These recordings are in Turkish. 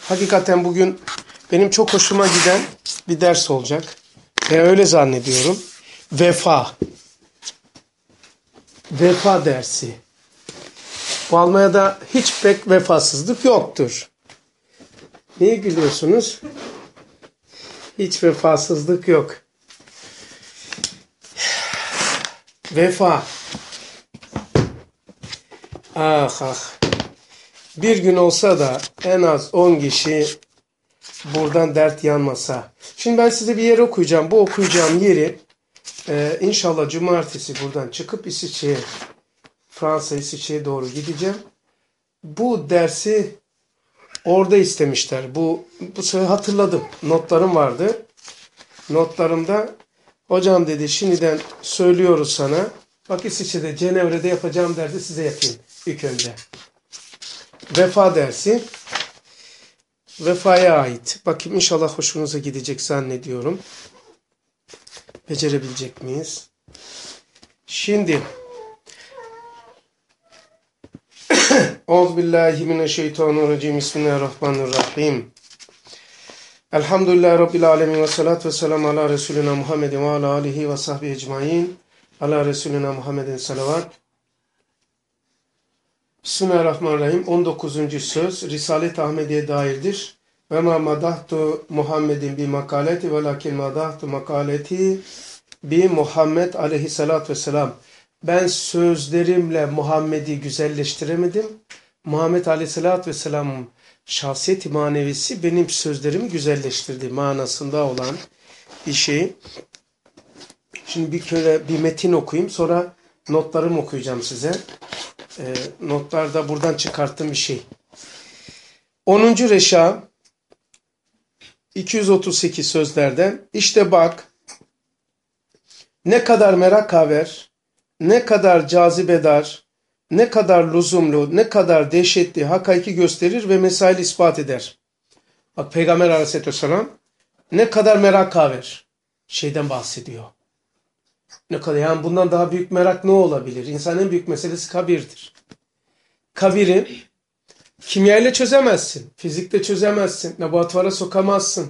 Hakikaten bugün benim çok hoşuma giden bir ders olacak. Ve öyle zannediyorum. Vefa. Vefa dersi. Bu Almanya'da hiç pek vefasızlık yoktur. Niye gülüyorsunuz? Hiç vefasızlık yok. Vefa. Ah ah. Bir gün olsa da en az 10 kişi buradan dert yanmasa. Şimdi ben size bir yer okuyacağım. Bu okuyacağım yeri inşallah cumartesi buradan çıkıp İsviçre'ye, Fransa İsviçre'ye doğru gideceğim. Bu dersi orada istemişler. Bu sefer hatırladım. Notlarım vardı. Notlarımda hocam dedi şimdiden söylüyoruz sana. Bak İsviçre'de, Cenevre'de yapacağım dersi size yapayım ilk önce. Vefa dersi. Vefaya ait. Bakayım inşallah hoşunuza gidecek zannediyorum. Becerebilecek miyiz? Şimdi Euzubillahimineşşeytanirracim. Bismillahirrahmanirrahim. Elhamdülillahi Rabbil alemin ve salatu ve selamu ala Resulina Muhammedin ve ala alihi ve sahbihi ecmain. Ala Resulina Muhammedin salavat. Bismillahirrahmanirrahim. 19. söz Risalet-i Ahmediye dairdir. Ve ma madahtu Muhammedin bi makaleti ve lakin madahtu makaleti bi Muhammed aleyhissalatü vesselam. Ben sözlerimle Muhammed'i güzelleştiremedim. Muhammed aleyhissalatü vesselam'ın şahsiyet-i manevisi benim sözlerimi güzelleştirdi manasında olan bir şey. Şimdi bir kere bir metin okuyayım, sonra notlarımı okuyacağım size. Notlarda buradan çıkarttığım bir şey. 10. Reşa 238 sözlerden. İşte bak ne kadar merakhaver, ne kadar cazibedar, ne kadar lüzumlu, ne kadar dehşetli hakiki gösterir ve mesail ispat eder. Bak Peygamber Aleyhisselam ne kadar merakhaver şeyden bahsediyor. Ne kadar, yani bundan daha büyük merak ne olabilir? İnsanın en büyük meselesi kabirdir. Kabiri kimyayla çözemezsin, fizikle çözemezsin, laboratuvara sokamazsın,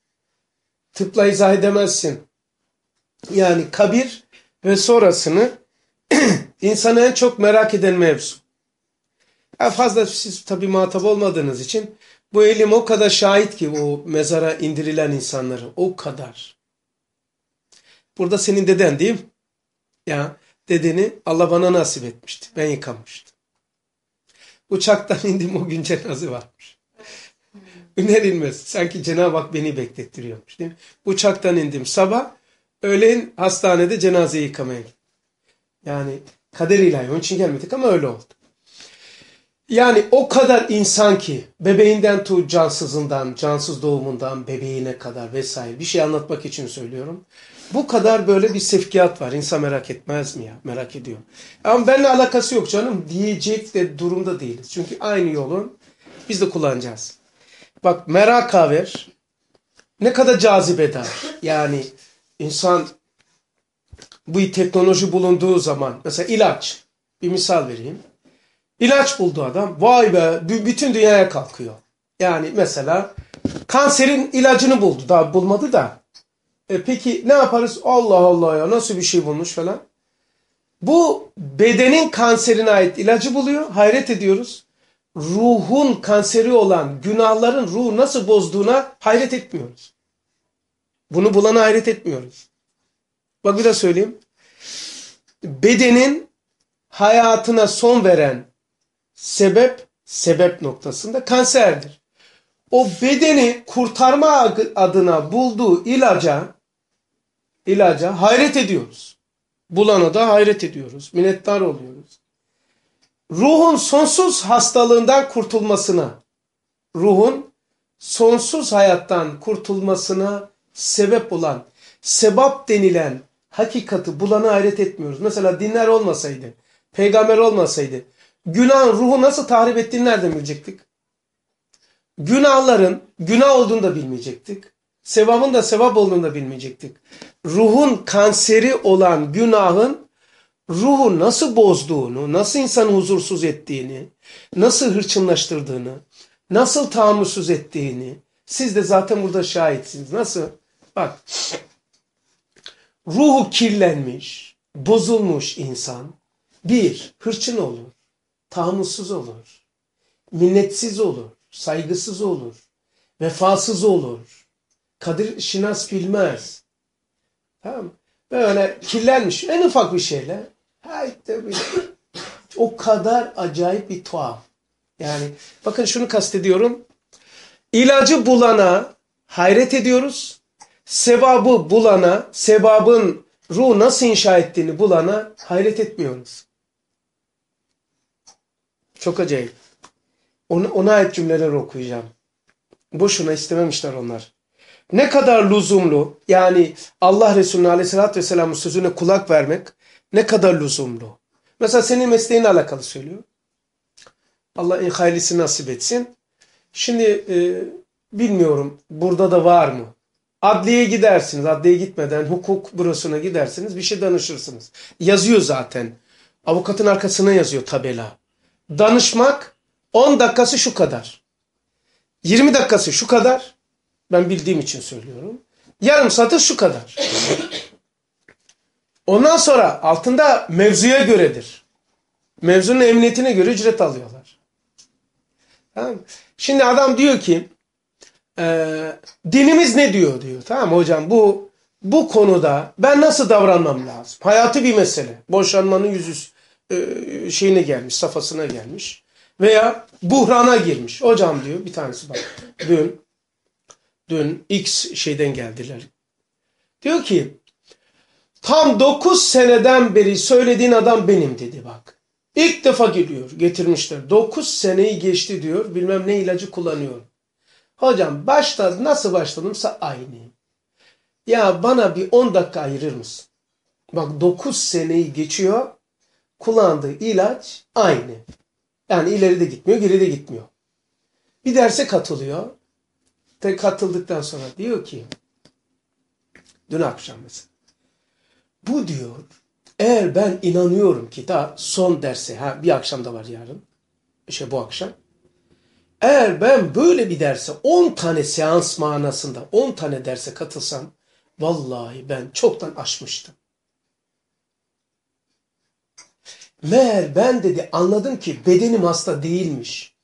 tıpla izah edemezsin. Yani kabir ve sonrasını insanı en çok merak eden mevzu. Yani fazla siz tabii muhatap olmadığınız için bu ilim o kadar şahit ki o mezara indirilen insanları, o kadar. Burada senin deden değil mi? Ya dedeni Allah bana nasip etmişti. Ben yıkamıştım. Uçaktan indim, o gün cenaze varmış. Üner inmez. Sanki Cenab-ı Hak beni beklettiriyormuş değil mi? Uçaktan indim sabah. Öğleyin hastanede cenazeyi yıkamaya gittim. Yani kader ilahi. Onun için gelmedik ama öyle oldu. Yani o kadar insan ki bebeğinden tut cansızından, cansız doğumundan bebeğine kadar vesaire bir şey anlatmak için söylüyorum. Bu kadar böyle bir sevkiyat var. İnsan merak etmez mi ya? Merak ediyor. Ama benimle alakası yok canım diyecek de durumda değiliz. Çünkü aynı yolun biz de kullanacağız. Bak merakhaver ne kadar cazibedar. Yani insan bu teknoloji bulunduğu zaman mesela ilaç, bir misal vereyim. İlaç buldu adam. Vay be, bütün dünyaya kalkıyor. Yani mesela kanserin ilacını buldu. Daha bulmadı da. Peki ne yaparız? Allah Allah ya, nasıl bir şey bulmuş falan. Bu bedenin kanserine ait ilacı buluyor. Hayret ediyoruz. Ruhun kanseri olan günahların ruhu nasıl bozduğuna hayret etmiyoruz. Bunu bulana hayret etmiyoruz. Bak bir daha söyleyeyim. Bedenin hayatına son veren sebep noktasında kanserdir. O bedeni kurtarma adına bulduğu ilaca hayret ediyoruz. Bulana da hayret ediyoruz. Minnettar oluyoruz. Ruhun sonsuz hastalığından kurtulmasına, ruhun sonsuz hayattan kurtulmasına sebep olan, sebap denilen hakikati bulana hayret etmiyoruz. Mesela dinler olmasaydı, peygamber olmasaydı, günahın ruhu nasıl tahrip ettiğini nereden bilecektik? Günahların günah olduğunu da bilmeyecektik. Sevabın da sevap olduğunu da bilmeyecektik. Ruhun kanseri olan günahın ruhu nasıl bozduğunu, nasıl insanı huzursuz ettiğini, nasıl hırçınlaştırdığını, nasıl tahammülsüz ettiğini siz de zaten burada şahitsiniz. Nasıl? Bak, ruhu kirlenmiş, bozulmuş insan bir, hırçın olur, tahammülsüz olur, minnetsiz olur, saygısız olur, vefasız olur, kadir şinas bilmez. Tamam mı? Böyle kirlenmiş en ufak bir şeyle o kadar acayip bir tuhaf. Yani bakın şunu kastediyorum. İlacı bulana hayret ediyoruz. Sevabı bulana, sevabın ruh nasıl inşa ettiğini bulana hayret etmiyoruz. Çok acayip. Ona ait cümleler okuyacağım. Boşuna istememişler onlar. Ne kadar lüzumlu, yani Allah Resulü Aleyhisselatü Vesselam'ın sözüne kulak vermek ne kadar lüzumlu. Mesela senin mesleğinle alakalı söylüyor. Allah en hayırlısı nasip etsin. Şimdi bilmiyorum burada da var mı? Adliyeye gidersiniz. Adliyeye gitmeden hukuk bürosuna gidersiniz. Bir şey danışırsınız. Yazıyor zaten. Avukatın arkasına yazıyor tabela. Danışmak 10 dakikası şu kadar. 20 dakikası şu kadar. Ben bildiğim için söylüyorum. Yarım saati şu kadar. Ondan sonra altında mevzuya göredir. Mevzunun emniyetine göre ücret alıyorlar. Tamam. Şimdi adam diyor ki dinimiz ne diyor diyor. Tamam mı hocam, bu konuda ben nasıl davranmam lazım? Hayati bir mesele. Boşanmanın şeyine gelmiş, safhasına gelmiş. Veya buhrana girmiş. Hocam diyor bir tanesi bak. Dün X şeyden geldiler. Diyor ki tam 9 seneden beri söylediğin adam benim dedi bak. İlk defa geliyor, getirmişler. 9 seneyi geçti diyor. Bilmem ne ilacı kullanıyor. Hocam nasıl başladımsa aynıyım. Ya bana bir 10 dakika ayırır mısın? Bak 9 seneyi geçiyor. Kullandığı ilaç aynı. Yani ileri de gitmiyor, geri de gitmiyor. Bir derse katılıyor. Katıldıktan sonra diyor ki dün akşam mesela bu diyor eğer ben inanıyorum ki daha son derse bir akşam da var yarın bu akşam eğer ben böyle bir derse 10 tane seans manasında 10 tane derse katılsam vallahi ben çoktan aşmıştım. Meğer ben dedi anladım ki bedenim hasta değilmiş.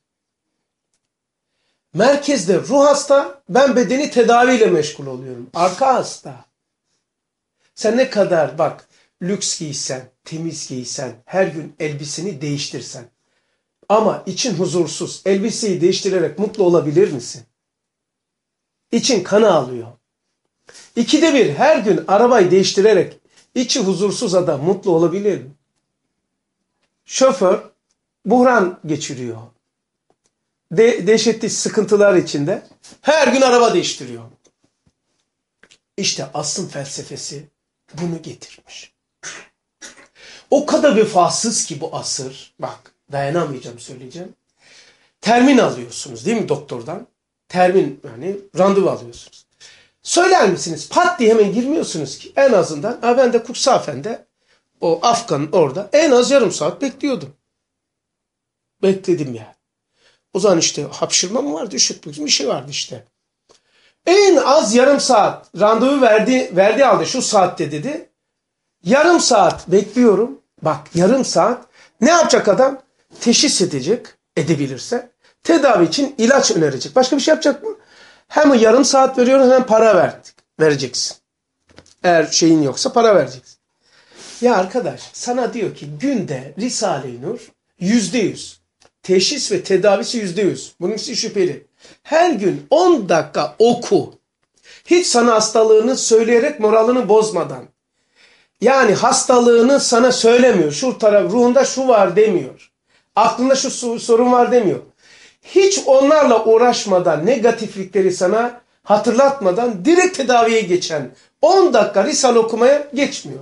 Merkezde ruh hasta, ben bedeni tedaviyle meşgul oluyorum. Arka hasta. Sen ne kadar bak lüks giysen, temiz giysen, her gün elbiseni değiştirsen ama için huzursuz, elbiseyi değiştirerek mutlu olabilir misin? İçin kana alıyor. 2'de 1 her gün arabayı değiştirerek içi huzursuz adam mutlu olabilir mi? Şoför buhran geçiriyor. Dehşetli sıkıntılar içinde her gün araba değiştiriyor. İşte asrın felsefesi bunu getirmiş. O kadar vefasız ki bu asır, bak dayanamayacağım söyleyeceğim. Termin alıyorsunuz değil mi doktordan? Termin yani randevu alıyorsunuz. Söyler misiniz? Pat diye hemen girmiyorsunuz ki. En azından ben de Kursafen'de o Afgan'ın orada en az yarım saat bekliyordum. Bekledim yani. O zaman işte hapşırma mı vardı, üşütme bir şey vardı işte. En az yarım saat randevu verdiği halde şu saatte dedi. Yarım saat bekliyorum. Bak yarım saat. Ne yapacak adam? Teşhis edebilirse. Tedavi için ilaç önerecek. Başka bir şey yapacak mı? Hem yarım saat veriyorum hem para vereceksin. Eğer şeyin yoksa para vereceksin. Ya arkadaş sana diyor ki günde Risale-i Nur %100. Teşhis ve tedavisi %100. Bunun için şüpheli. Her gün 10 dakika oku. Hiç sana hastalığını söyleyerek moralini bozmadan. Yani hastalığını sana söylemiyor. Şu taraf ruhunda şu var demiyor. Aklında şu sorun var demiyor. Hiç onlarla uğraşmadan, negatiflikleri sana hatırlatmadan direkt tedaviye geçen 10 dakika Risale okumaya geçmiyor.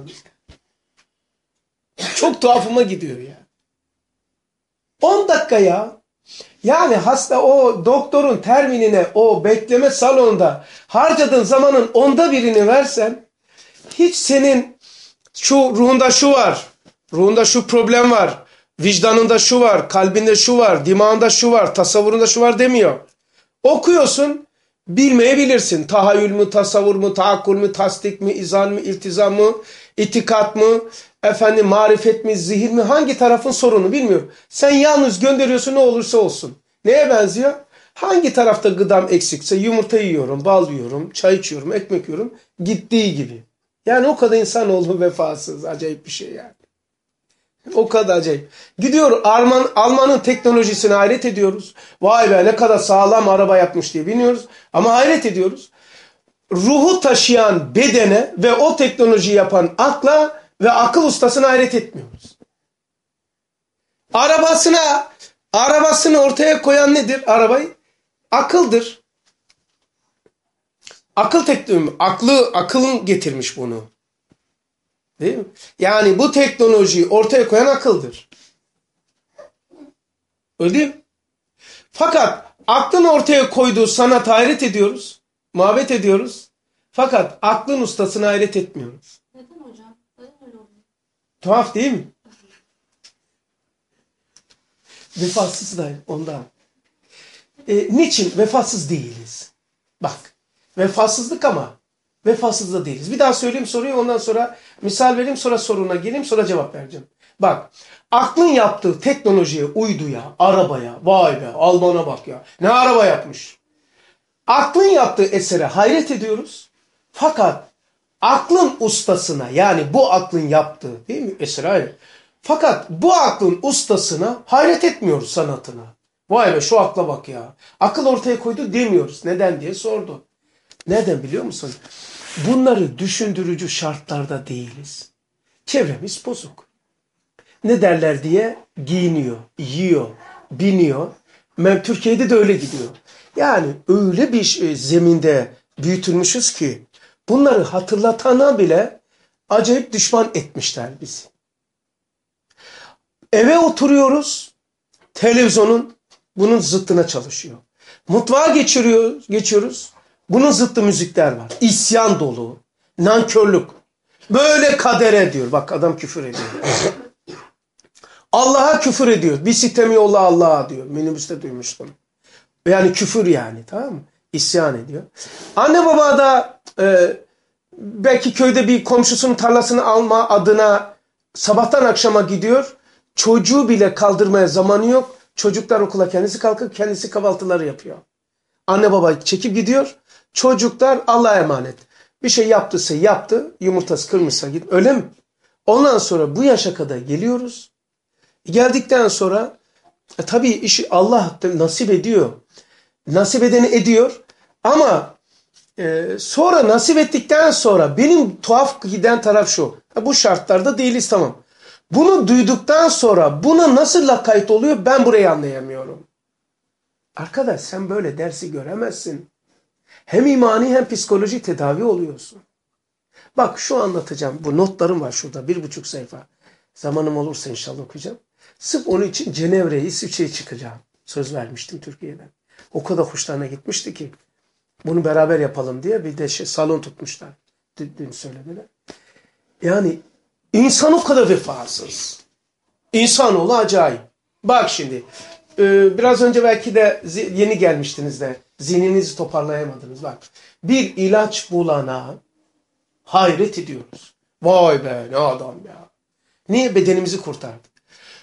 Çok tuhafıma gidiyor ya. 10 dakika ya. Yani hasta o doktorun terminine o bekleme salonunda harcadığın zamanın 1/10'ını versen hiç senin şu ruhunda şu var, ruhunda şu problem var, vicdanında şu var, kalbinde şu var, dimağında şu var, tasavvurunda şu var demiyor. Okuyorsun, bilmeyebilirsin. Tahayyül mü, tasavvur mu, taakkul mü, tasdik mi, izan mı, iltizam mı, itikat mı, marifet mi, zihin mi, hangi tarafın sorunu bilmiyorum. Sen yalnız gönderiyorsun, ne olursa olsun. Neye benziyor? Hangi tarafta gıdam eksikse yumurta yiyorum, bal yiyorum, çay içiyorum, ekmek yiyorum, gittiği gibi. Yani o kadar insanoğlu vefasız, acayip bir şey yani. O kadar acayip. Gidiyor Alman'ın teknolojisine hayret ediyoruz. Vay be ne kadar sağlam araba yapmış diye biniyoruz. Ama hayret ediyoruz. Ruhu taşıyan bedene ve o teknolojiyi yapan akla ve akıl ustasına hayret etmiyoruz. Arabasını ortaya koyan nedir arabayı? Akıldır. Akıl teknolojisi, akılın getirmiş bunu. Değil mi? Yani bu teknolojiyi ortaya koyan akıldır. Öyle değil mi? Fakat aklın ortaya koyduğu sanata hayret ediyoruz. Muhabbet ediyoruz. Fakat aklın ustasına hayret etmiyoruz. Neden hocam? Neden öyle oluyor? Tuhaf değil mi? Vefasız da ondan. Niçin? Vefasız değiliz. Bak. Vefasızlık ama vefasız da değiliz. Bir daha söyleyeyim soruyu, ondan sonra misal vereyim, sonra soruna geleyim, sonra cevap vereceğim. Bak. Aklın yaptığı teknolojiye, uyduya, arabaya, vay be Alman'a bak ya. Ne araba yapmış. Aklın yaptığı esere hayret ediyoruz. Fakat aklın ustasına, yani bu aklın yaptığı değil mi esere hayret. Fakat bu aklın ustasına hayret etmiyoruz, sanatına. Vay be şu akla bak ya. Akıl ortaya koydu demiyoruz. Neden diye sordu. Neden biliyor musun? Bunları düşündürücü şartlarda değiliz. Çevremiz bozuk. Ne derler diye giyiniyor, yiyor, biniyor. Türkiye'de de öyle gidiyor. Yani öyle bir zeminde büyütülmüşüz ki bunları hatırlatana bile acayip düşman etmişler bizi. Eve oturuyoruz, televizyonun bunun zıttına çalışıyor. Mutfağa geçiyoruz, bunun zıttı müzikler var. İsyan dolu, nankörlük. Böyle kadere diyor. Bak adam küfür ediyor. Allah'a küfür ediyor. Bir sitem yolla Allah'a diyor. Minibüste duymuştum. Yani küfür yani, tamam mı? İsyan ediyor. Anne baba da belki köyde bir komşusunun tarlasını alma adına sabahtan akşama gidiyor. Çocuğu bile kaldırmaya zamanı yok. Çocuklar okula kendisi kalkıp kendisi kahvaltıları yapıyor. Anne baba çekip gidiyor. Çocuklar Allah'a emanet. Bir şey yaptıysa yaptı. Yumurtası kırmışsa git. Öyle mi? Ondan sonra bu yaşa kadar geliyoruz. Geldikten sonra tabii işi Allah nasip ediyor. Nasip edeni ediyor. Ama sonra nasip ettikten sonra benim tuhaf giden taraf şu. Bu şartlarda değiliz, tamam. Bunu duyduktan sonra buna nasıl lakayt oluyor ben burayı anlayamıyorum. Arkadaş sen böyle dersi göremezsin. Hem imani hem psikoloji tedavi oluyorsun. Bak şu anlatacağım. Bu notlarım var şurada 1,5 sayfa. Zamanım olursa inşallah okuyacağım. Sırf onun için Cenevre'ye, İsviçre'ye çıkacağım. Söz vermiştim Türkiye'den. O kadar hoşlarına gitmişti ki. Bunu beraber yapalım diye bir de salon tutmuşlar. Dün söylediler. Yani insan o kadar vefasız. İnsanoğlu acayip. Bak şimdi. Biraz önce belki de yeni gelmiştiniz de zihninizi toparlayamadınız. Bak. Bir ilaç bulana hayret ediyoruz. Vay be ne adam ya. Niye bedenimizi kurtardı?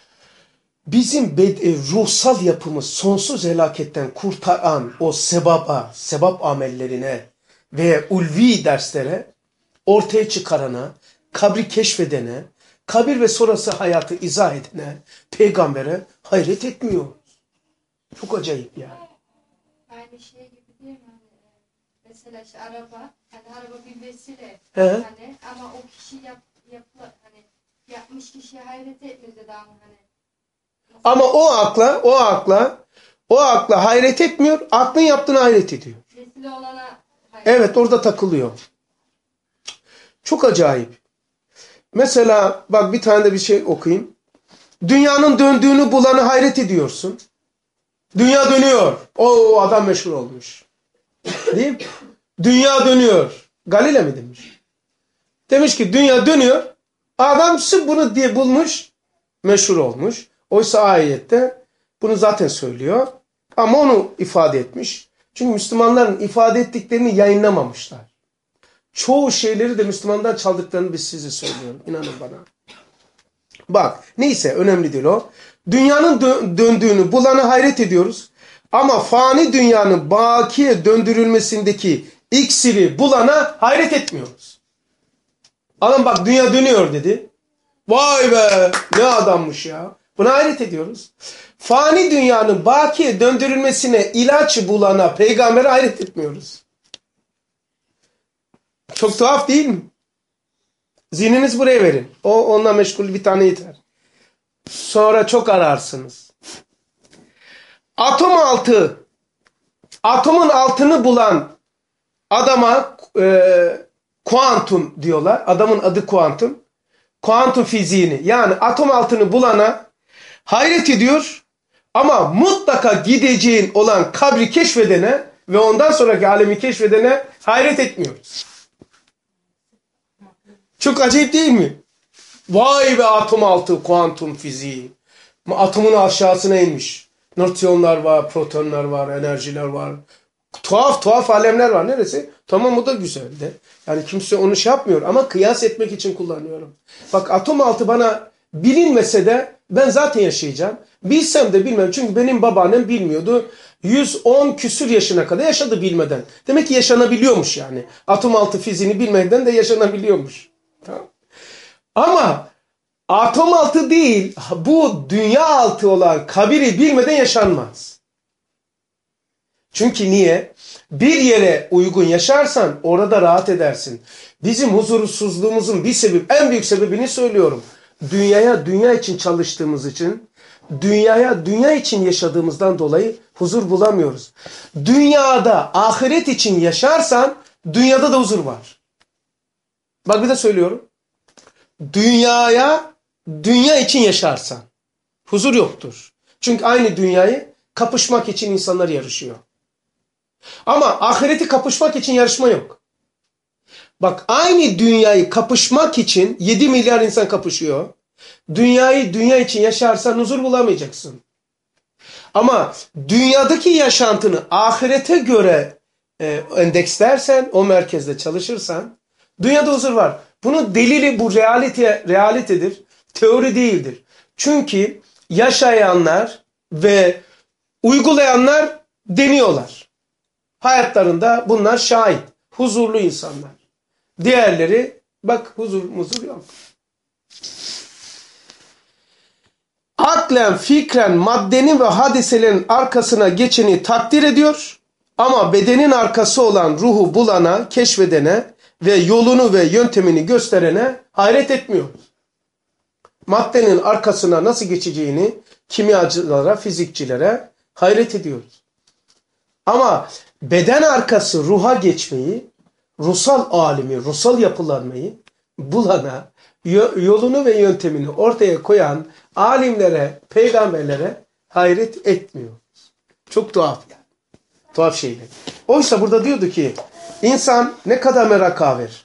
Bizim ruhsal yapımız sonsuz helaketten kurtaran o sebap amellerine ve ulvi derslere ortaya çıkarana, kabri keşfedene, kabir ve sonrası hayatı izah edene, peygambere hayret etmiyoruz. Çok acayip yani. Aynı şey gibi değil mi? Mesela işte araba, hani araba bir vesile, He. hani ama o kişi hani yapmış kişiye hayret etmedi dedi ama hani. Ama o akla hayret etmiyor, aklın yaptığına hayret ediyor. Vesile olana hayret. Evet orada takılıyor. Çok acayip. Mesela bak bir tane de bir şey okuyayım. Dünyanın döndüğünü bulana hayret ediyorsun. Dünya dönüyor. O adam meşhur olmuş. Değil mi? Dünya dönüyor. Galile mi demiş? Demiş ki dünya dönüyor. Adam sırf bunu diye bulmuş. Meşhur olmuş. Oysa ayette bunu zaten söylüyor. Ama onu ifade etmiş. Çünkü Müslümanların ifade ettiklerini yayınlamamışlar. Çoğu şeyleri de Müslümandan çaldıklarını biz size söylüyorum. İnanın bana. Bak neyse önemli değil o. Dünyanın döndüğünü bulana hayret ediyoruz. Ama fani dünyanın bakiye döndürülmesindeki iksiri bulana hayret etmiyoruz. Adam bak dünya dönüyor dedi. Vay be ne adammış ya. Buna hayret ediyoruz. Fani dünyanın bakiye döndürülmesine ilaç bulana peygambere hayret etmiyoruz. Çok tuhaf değil mi? Zihniniz buraya verin. Onunla meşgul bir tane yeter. Sonra çok ararsınız. Atomun altını bulan adama kuantum diyorlar. Adamın adı kuantum. Kuantum fiziğini yani atom altını bulana hayret ediyor. Ama mutlaka gideceğin olan kabri keşfedene ve ondan sonraki alemi keşfedene hayret etmiyoruz. Çok acayip değil mi? Vay be atom altı kuantum fiziği. Atomun aşağısına inmiş. Nötriyonlar var, protonlar var, enerjiler var. Tuhaf alemler var. Neresi? Tamam o da güzel de. Yani kimse onu şey yapmıyor ama kıyas etmek için kullanıyorum. Bak atom altı bana bilinmese de ben zaten yaşayacağım. Bilsem de bilmem. Çünkü benim babaannem bilmiyordu. 110 küsür yaşına kadar yaşadı bilmeden. Demek ki yaşanabiliyormuş yani. Atom altı fiziğini bilmeden de yaşanabiliyormuş. Tamam. Ama atom altı değil, bu dünya altı olan kabiri bilmeden yaşanmaz. Çünkü niye? Bir yere uygun yaşarsan orada rahat edersin. Bizim huzursuzluğumuzun en büyük sebebini söylüyorum. Dünya için çalıştığımız için, dünya için yaşadığımızdan dolayı huzur bulamıyoruz. Dünyada ahiret için yaşarsan dünyada da huzur var. Bak bir de söylüyorum. Dünya için yaşarsan huzur yoktur. Çünkü aynı dünyayı kapışmak için insanlar yarışıyor. Ama ahireti kapışmak için yarışma yok. Bak aynı dünyayı kapışmak için 7 milyar insan kapışıyor. Dünya için yaşarsan huzur bulamayacaksın. Ama dünyadaki yaşantını ahirete göre endekslersen, o merkezde çalışırsan dünyada huzur var. Bunun delili bu realitedir. Teori değildir. Çünkü yaşayanlar ve uygulayanlar deniyorlar. Hayatlarında bunlar şahit. Huzurlu insanlar. Diğerleri bak huzur yok. Aklen, fikren, maddenin ve hadiselerin arkasına geçeni takdir ediyor. Ama bedenin arkası olan ruhu bulana, keşfedene ve yolunu ve yöntemini gösterene hayret etmiyoruz. Maddenin arkasına nasıl geçeceğini kimyacılara, fizikçilere hayret ediyoruz. Ama beden arkası ruha geçmeyi, ruhsal alimi, ruhsal yapılanmayı bulana, yolunu ve yöntemini ortaya koyan alimlere, peygamberlere hayret etmiyoruz. Çok tuhaf yani. Tuhaf şeyler. Oysa burada diyordu ki insan ne kadar merakaver,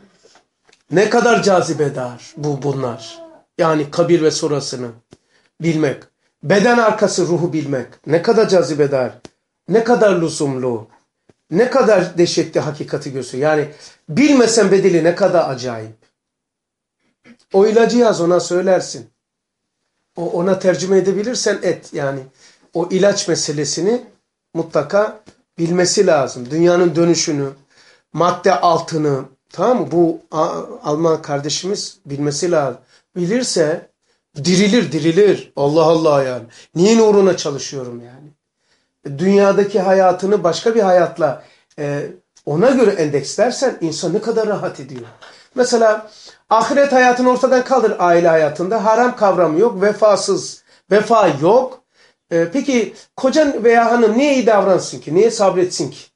ne kadar cazibedar bunlar. Yani kabir ve sonrasını bilmek. Beden arkası ruhu bilmek. Ne kadar cazibedar, ne kadar lüzumlu, ne kadar dehşetli hakikati gösteriyor. Yani bilmesen bedeli ne kadar acayip. O ilacı yaz ona söylersin. Ona tercüme edebilirsen et. Yani o ilaç meselesini mutlaka bilmesi lazım. Dünyanın dönüşünü, madde altını, tamam mı? Bu Alman kardeşimiz bilmesi lazım. Bilirse dirilir. Allah Allah yani. Niye uğruna çalışıyorum yani? Dünyadaki hayatını başka bir hayatla ona göre endekslersen insan ne kadar rahat ediyor. Mesela ahiret hayatını ortadan kaldır aile hayatında. Haram kavramı yok, vefa yok. Peki kocan veya hanım niye iyi davransın ki? Niye sabretsin ki?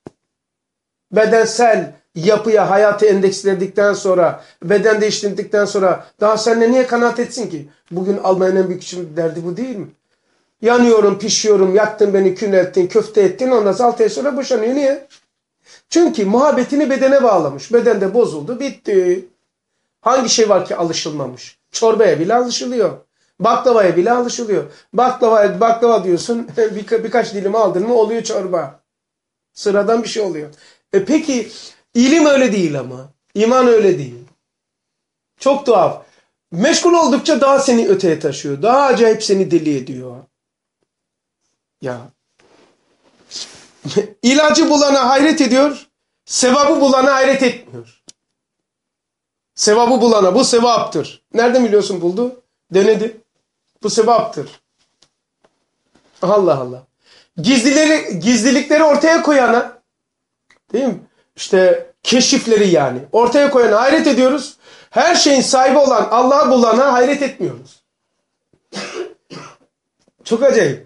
Bedensel yapıya hayatı endeksledikten sonra, beden değiştirdikten sonra daha seninle niye kanaat etsin ki? Bugün Almanya'nın en büyük derdi bu değil mi? Yanıyorum, pişiyorum, yaktın beni, kül ettin, köfte ettin, ondan sonra 6 ay sonra boşanıyor. Niye? Çünkü muhabbetini bedene bağlamış. Beden de bozuldu, bitti. Hangi şey var ki alışılmamış? Çorbaya bile alışılıyor. Baklavaya bile alışılıyor. Baklava diyorsun, birkaç dilim aldın mı oluyor çorba. Sıradan bir şey oluyor. Peki ilim öyle değil ama. İman öyle değil. Çok tuhaf. Meşgul oldukça daha seni öteye taşıyor. Daha acayip seni deli ediyor. Ya. İlacı bulana hayret ediyor. Sevabı bulana hayret etmiyor. Sevabı bulana bu sevaptır. Nereden biliyorsun buldu? Denedi. Bu sevaptır. Allah Allah. Gizlilikleri ortaya koyana, değil mi? İşte keşifleri yani. Ortaya koyana hayret ediyoruz. Her şeyin sahibi olan Allah'ı bulana hayret etmiyoruz. Çok acayip.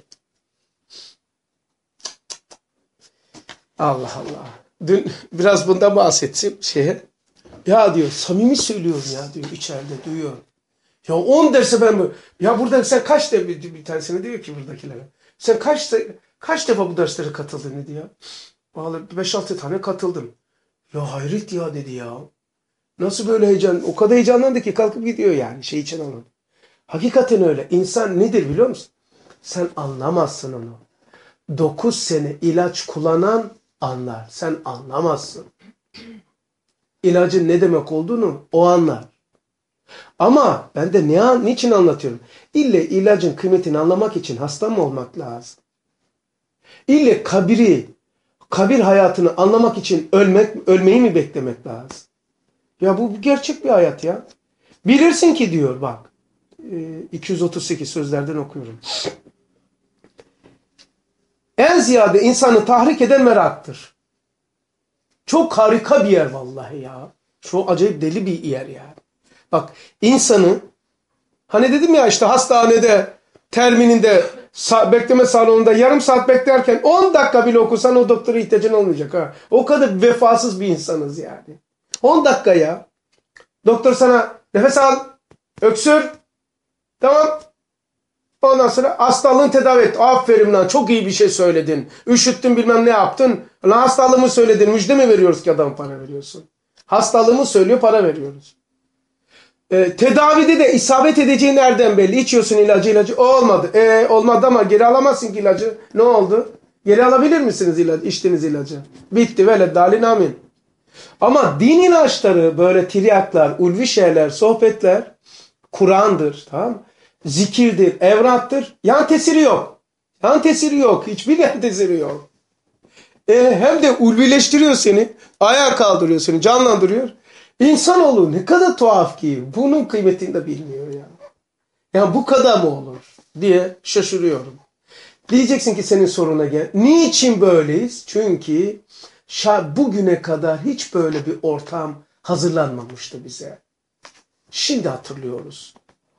Allah Allah. Dün biraz bundan bahsettim şeye. Ya diyor samimi söylüyorum ya diyor içeride duyuyorum. Ya 10 derse ben bu. Ya burada sen kaç defa bir tanesine diyor ki buradakilere. Sen kaç defa bu derslere katıldın dedi ya. Vallahi 5-6 tane katıldım. Ya hayret ya dedi ya. Nasıl böyle heyecan? O kadar heyecanlandı ki kalkıp gidiyor yani şey için onu. Hakikaten öyle. İnsan nedir biliyor musun? Sen anlamazsın onu. 9 sene ilaç kullanan anlar. Sen anlamazsın. İlacın ne demek olduğunu o anlar. Ama ben de niçin anlatıyorum? İlle ilacın kıymetini anlamak için hasta mı olmak lazım? İlle kabir hayatını anlamak için ölmeyi mi beklemek lazım? Ya bu gerçek bir hayat ya. Bilirsin ki diyor bak. 238 sözlerden okuyorum. En ziyade insanı tahrik eden meraktır. Çok harika bir yer vallahi ya. Çok acayip deli bir yer yani. Bak insanı hani dedim ya işte hastanede termininde bekleme salonunda yarım saat beklerken 10 dakika bile okusan o doktora ihtiyacın olmayacak ha. O kadar vefasız bir insanız yani. 10 dakika ya. Doktor sana nefes al, öksür. Tamam. Ondan sonra hastalığını tedavi et. Aferin lan çok iyi bir şey söyledin. Üşüttün bilmem ne yaptın. Lan hastalığımı söyledin. Müjde mi veriyoruz ki adama para veriyorsun? Hastalığımı söylüyor para veriyoruz. Tedavide de isabet edeceği nereden belli? İçiyorsun ilacı. Olmadı. Olmadı ama geri alamazsın ki ilacı. Ne oldu? Geri alabilir misiniz içtiğiniz ilacı? Bitti. Veleddâlin amin. Ama din inançları böyle tiryaklar, ulvi şeyler, sohbetler Kur'an'dır. Tamam mı? Zikirdir, evrattır. Yan tesiri yok. Yan tesiri yok. Hiçbir yan tesiri yok. Hem de ulvileştiriyor seni. Ayağa kaldırıyor seni. Canlandırıyor. İnsanoğlu ne kadar tuhaf ki. Bunun kıymetini de bilmiyor ya. Yani bu kadar mı olur diye şaşırıyorum. Diyeceksin ki senin soruna gel. Niçin böyleyiz? Çünkü bugüne kadar hiç böyle bir ortam hazırlanmamıştı bize. Şimdi hatırlıyoruz.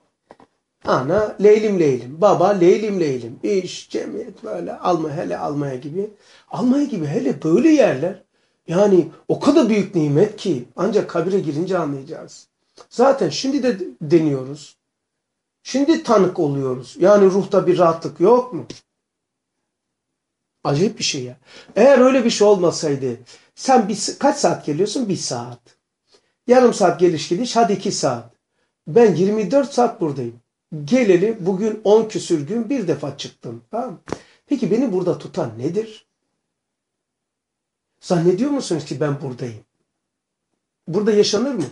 Ana leylim leylim, baba leylim leylim, iş, cemiyet böyle Almanya gibi. Almanya gibi hele böyle yerler yani o kadar büyük nimet ki ancak kabire girince anlayacağız. Zaten şimdi de deniyoruz. Şimdi tanık oluyoruz. Yani ruhta bir rahatlık yok mu? Acayip bir şey ya. Eğer öyle bir şey olmasaydı sen kaç saat geliyorsun? 1 saat. Yarım saat geliş gidiş hadi 2 saat. Ben 24 saat buradayım. Geleli bugün 10 küsür gün bir defa çıktım. Tamam. Peki beni burada tutan nedir? Zannediyor musunuz ki ben buradayım? Burada yaşanır mı?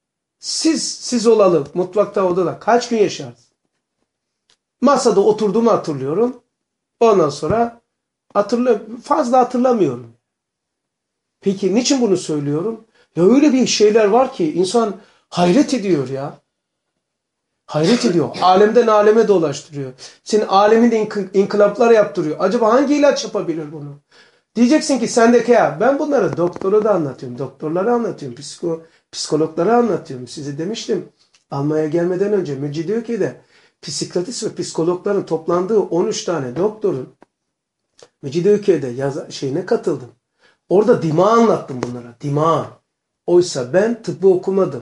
Siz olalı mutfakta odada kaç gün yaşarsınız? Masada oturduğumu hatırlıyorum. Ondan sonra fazla hatırlamıyorum. Peki niçin bunu söylüyorum? Ya öyle bir şeyler var ki insan hayret ediyor ya. Hayret ediyor. Alemden aleme dolaştırıyor. Senin aleminde inkılaplar yaptırıyor. Acaba hangi ilaç yapabilir bunu? Diyeceksin ki sendeki ya ben bunları doktora da anlatıyorum. Doktorlara anlatıyorum. Psikologlara anlatıyorum. Size demiştim. Almanya'ya gelmeden önce Mecidiyeköy'de psikiyatrist ve psikologların toplandığı 13 tane doktorun Mecidiyeköy'de şeyine katıldım. Orada dima anlattım bunlara. Dima. Oysa ben tıbbı okumadım.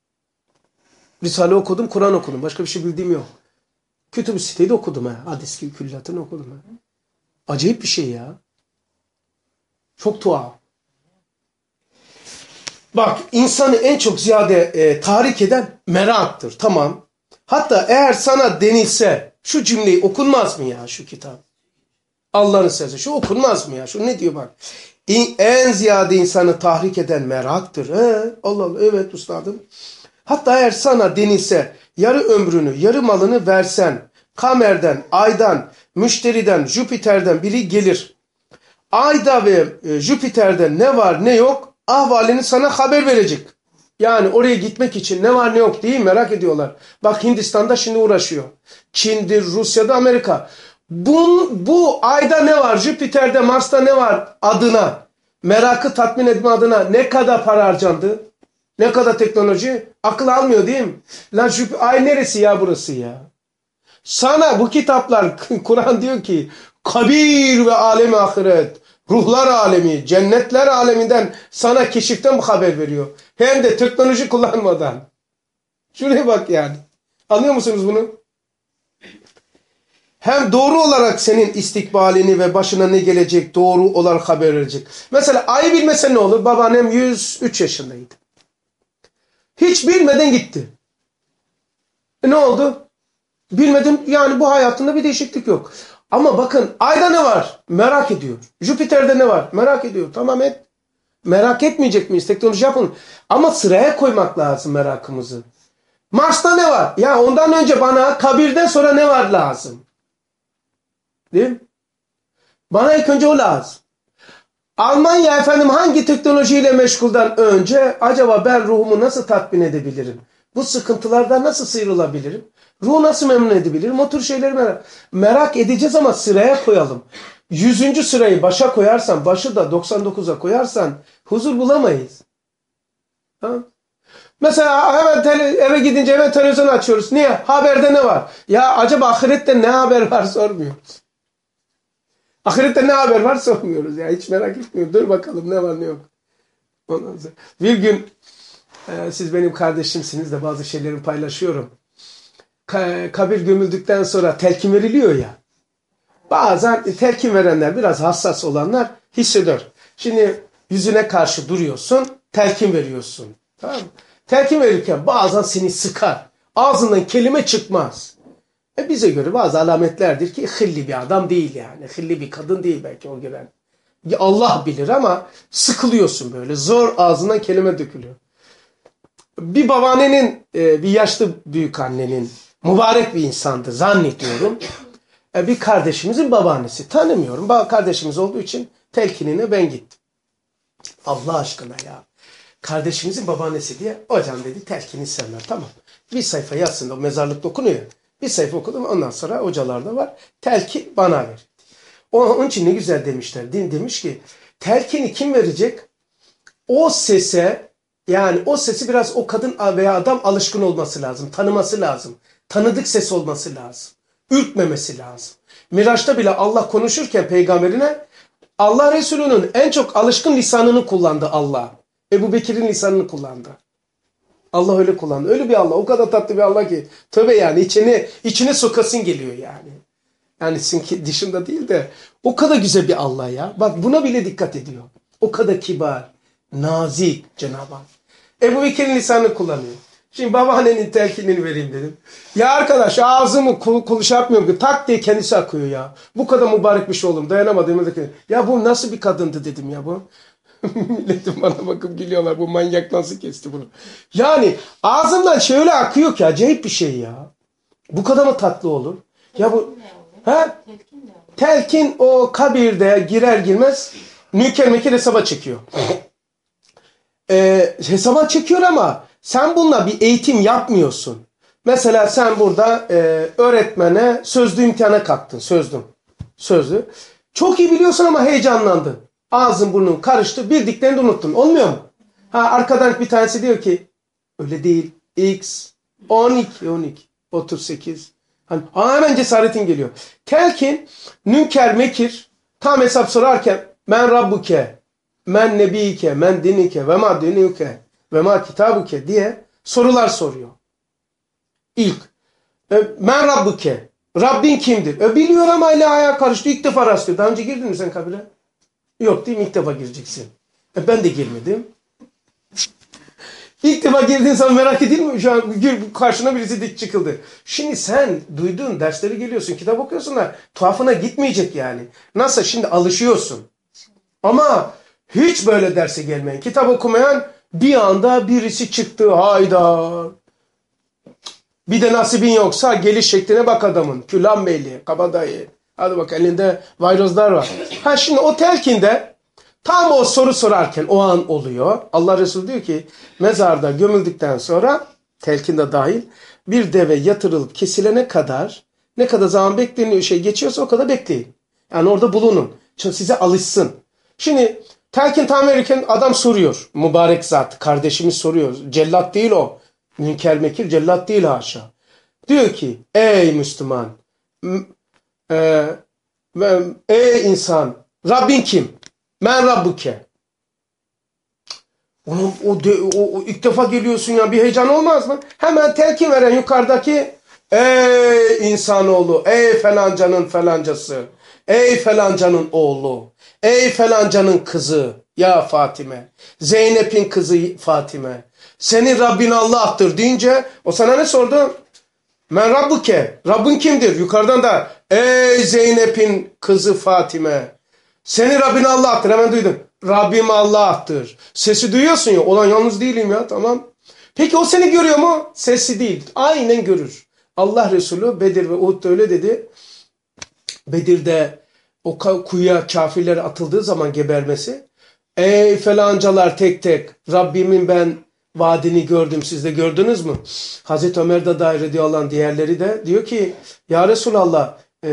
Risale okudum, Kur'an okudum. Başka bir şey bildiğim yok. Kütüb-i Site'yi de okudum. Hadis külliyatını okudum. Acayip bir şey ya. Çok tuhaf. Bak insanı en çok ziyade tahrik eden meraktır. Tamam. Hatta eğer sana denilse şu cümleyi okunmaz mı ya şu kitap? Allah'ın sözü şu okunmaz mı ya? Şu ne diyor bak. En ziyade insanı tahrik eden meraktır. Allah Allah, evet üstadım. Hatta eğer sana denilse yarı ömrünü, yarı malını versen, Kamer'den, Ay'dan, Müşteri'den, Jüpiter'den biri gelir. Ay'da ve Jüpiter'de ne var ne yok ahvalini sana haber verecek. Yani oraya gitmek için ne var ne yok diye merak ediyorlar. Bak Hindistan'da şimdi uğraşıyor. Çin'dir, Rusya'da, Amerika. Bu Ay'da ne var, Jüpiter'de, Mars'ta ne var adına, merakı tatmin etme adına ne kadar para harcandı? Ne kadar teknoloji? Akıl almıyor değil mi? Lan Ay neresi ya burası ya? Sana bu kitaplar, Kur'an diyor ki kabir ve alem ahiret, ruhlar alemi, cennetler aleminden sana keşiften bu haber veriyor. Hem de teknoloji kullanmadan. Şuraya bak yani. Anlıyor musunuz bunu? Hem doğru olarak senin istikbalini ve başına ne gelecek doğru olarak haber verecek. Mesela ayı bilmesen ne olur? Babaannem 103 yaşındaydı. Hiç bilmeden gitti. Ne oldu? Bilmedim, yani bu hayatında bir değişiklik yok. Ama bakın ayda ne var? Merak ediyor. Jüpiter'de ne var? Merak ediyor. Tamam et. Merak etmeyecek miyiz? Teknoloji yapın. Ama sıraya koymak lazım merakımızı. Mars'ta ne var? Ya ondan önce bana kabirden sonra ne var lazım? Değil mi? Bana ilk önce o lazım. Almanya efendim hangi teknolojiyle meşgulden önce acaba ben ruhumu nasıl tatmin edebilirim? Bu sıkıntılardan nasıl sıyrılabilirim? Ruhu nasıl memnun edebilirim? O tür şeyleri merak edeceğiz ama sıraya koyalım. 100. sırayı başa koyarsan, başı da 99'a koyarsan huzur bulamayız. Ha? Mesela hemen eve gidince hemen televizyon açıyoruz. Niye? Haberde ne var? Ya acaba ahirette ne haber var sormuyoruz. Ahirette ne haber var sormuyoruz ya. Hiç merak etmiyorum. Dur bakalım ne var ne yok. Ondan sonra, bir gün siz benim kardeşimsiniz de bazı şeyleri paylaşıyorum. Kabir gömüldükten sonra telkin veriliyor ya. Bazen telkin verenler biraz hassas olanlar hisseder. Şimdi yüzüne karşı duruyorsun, telkin veriyorsun. Tamam mı? Telkin verirken bazen seni sıkar. Ağzından kelime çıkmaz. Bize göre bazı alametlerdir ki hılli bir adam değil yani. Hılli bir kadın değil belki o gelen. Allah bilir ama sıkılıyorsun böyle. Zor ağzından kelime dökülüyor. Bir babaannenin, bir yaşlı büyük annenin mübarek bir insandı zannediyorum. Bir kardeşimizin babaannesi. Tanımıyorum. Kardeşimiz olduğu için telkinine ben gittim. Allah aşkına ya. Kardeşimizin babaannesi diye hocam dedi telkini sevmem. Tamam. Bir sayfa yazsın, o mezarlıkta okunuyor. Bir sayfa okudum, ondan sonra hocalarda var. Telkin bana ver. Onun için ne güzel demişler. Din demiş ki telkini kim verecek? O sese, yani o sesi biraz o kadın veya adam alışkın olması lazım. Tanıması lazım. Tanıdık ses olması lazım. Ürkmemesi lazım. Miraç'ta bile Allah konuşurken peygamberine Allah Resulü'nün en çok alışkın lisanını kullandı Allah. Ebu Bekir'in lisanını kullandı. Allah öyle kullandı. Öyle bir Allah. O kadar tatlı bir Allah ki. Tövbe yani içine sokasın geliyor yani. Yani sizin dışında değil de o kadar güzel bir Allah ya. Bak buna bile dikkat ediyor. O kadar kibar, nazik Cenab-ı Hak. Ebu Bekir'in lisanını kullanıyor. Şimdi babaannenin telkinini vereyim dedim. Ya arkadaş ağzımı konuşamıyorum ki tak diye kendisi akıyor ya. Bu kadar mübarek bir şey oğlum dayanamadım. Ya bu nasıl bir kadındı dedim ya bu. Milletim bana bakıp gülüyorlar. Bu manyak nasıl kesti bunu? Yani ağzımdan şöyle akıyor ki acayip bir şey ya. Bu kadar mı tatlı olur? Ya bu telkin o kabirde girer girmez münker mekir hesaba çekiyor. Hesaba çekiyor ama sen bununla bir eğitim yapmıyorsun. Mesela sen burada öğretmene sözlü imtihana kalktın. Sözlü. Çok iyi biliyorsun ama heyecanlandın. Ağzın burnun karıştı. Bildiklerini de unuttun. Olmuyor mu? Arkadan bir tanesi diyor ki öyle değil. X 12 38. Hemen cesaretin geliyor. Telkin münker mekir tam hesap sorarken men rabbuke, men nebike, men dinike ve ma dinike ve ma kitabuke diye sorular soruyor. İlk. Men rabbuke. Rabbin kimdir? Biliyor ama hala ayağa karıştı. İlk defa rastlıyor. Daha önce girdin mi sen kabire? Yok değil mi? İlk defa gireceksin. Ben de girmedim. İlk defa girdiğin zaman merak edilmiyor mi? Şu an karşına birisi dik çıkıldı. Şimdi sen duyduğun dersleri geliyorsun, kitap okuyorsun da tuhafına gitmeyecek yani. Nasıl? Şimdi alışıyorsun. Ama hiç böyle derse gelmeyen, kitap okumayan bir anda birisi çıktı. Hayda. Bir de nasibin yoksa geliş şekline bak adamın. Külhan belli, kabadayı. Hadi bak elinde vayrozlar var. Ha şimdi o telkinde tam o soru sorarken o an oluyor. Allah Resulü diyor ki mezarda gömüldükten sonra telkinde dahil bir deve yatırılıp kesilene kadar ne kadar zaman bekleniyor geçiyorsa o kadar bekleyin. Yani orada bulunun. Çünkü size alışsın. Şimdi telkin tam verirken adam soruyor. Mübarek zat kardeşimiz soruyor. Cellat değil o. Münker mekir cellat değil haşa. Diyor ki ey Müslüman ey insan Rabbin kim? Men Rabbuke. O ilk defa geliyorsun ya bir heyecan olmaz mı? Hemen telkin veren yukarıdaki ey insanoğlu, ey falancanın falancası, ey falancanın oğlu, ey falancanın kızı ya Fatime, Zeynep'in kızı Fatime, senin Rabbin Allah'tır deyince o sana ne sordu? Men Rabbuke, Rabbin kimdir? Yukarıdan da ey Zeynep'in kızı Fatime. Senin Rabbin Allah'tır. Hemen duydun. Rabbim Allah'tır. Sesi duyuyorsun ya. Olan yalnız değilim ya. Tamam. Peki o seni görüyor mu? Sesi değil. Aynen görür. Allah Resulü Bedir ve Uhud'da öyle dedi. Bedir'de o kuyuya kafirler atıldığı zaman gebermesi. Ey falancalar tek tek. Rabbimin ben vaadini gördüm. Siz de gördünüz mü? Hazreti Ömer de dair ediyor olan diğerleri de. Diyor ki ya Resulallah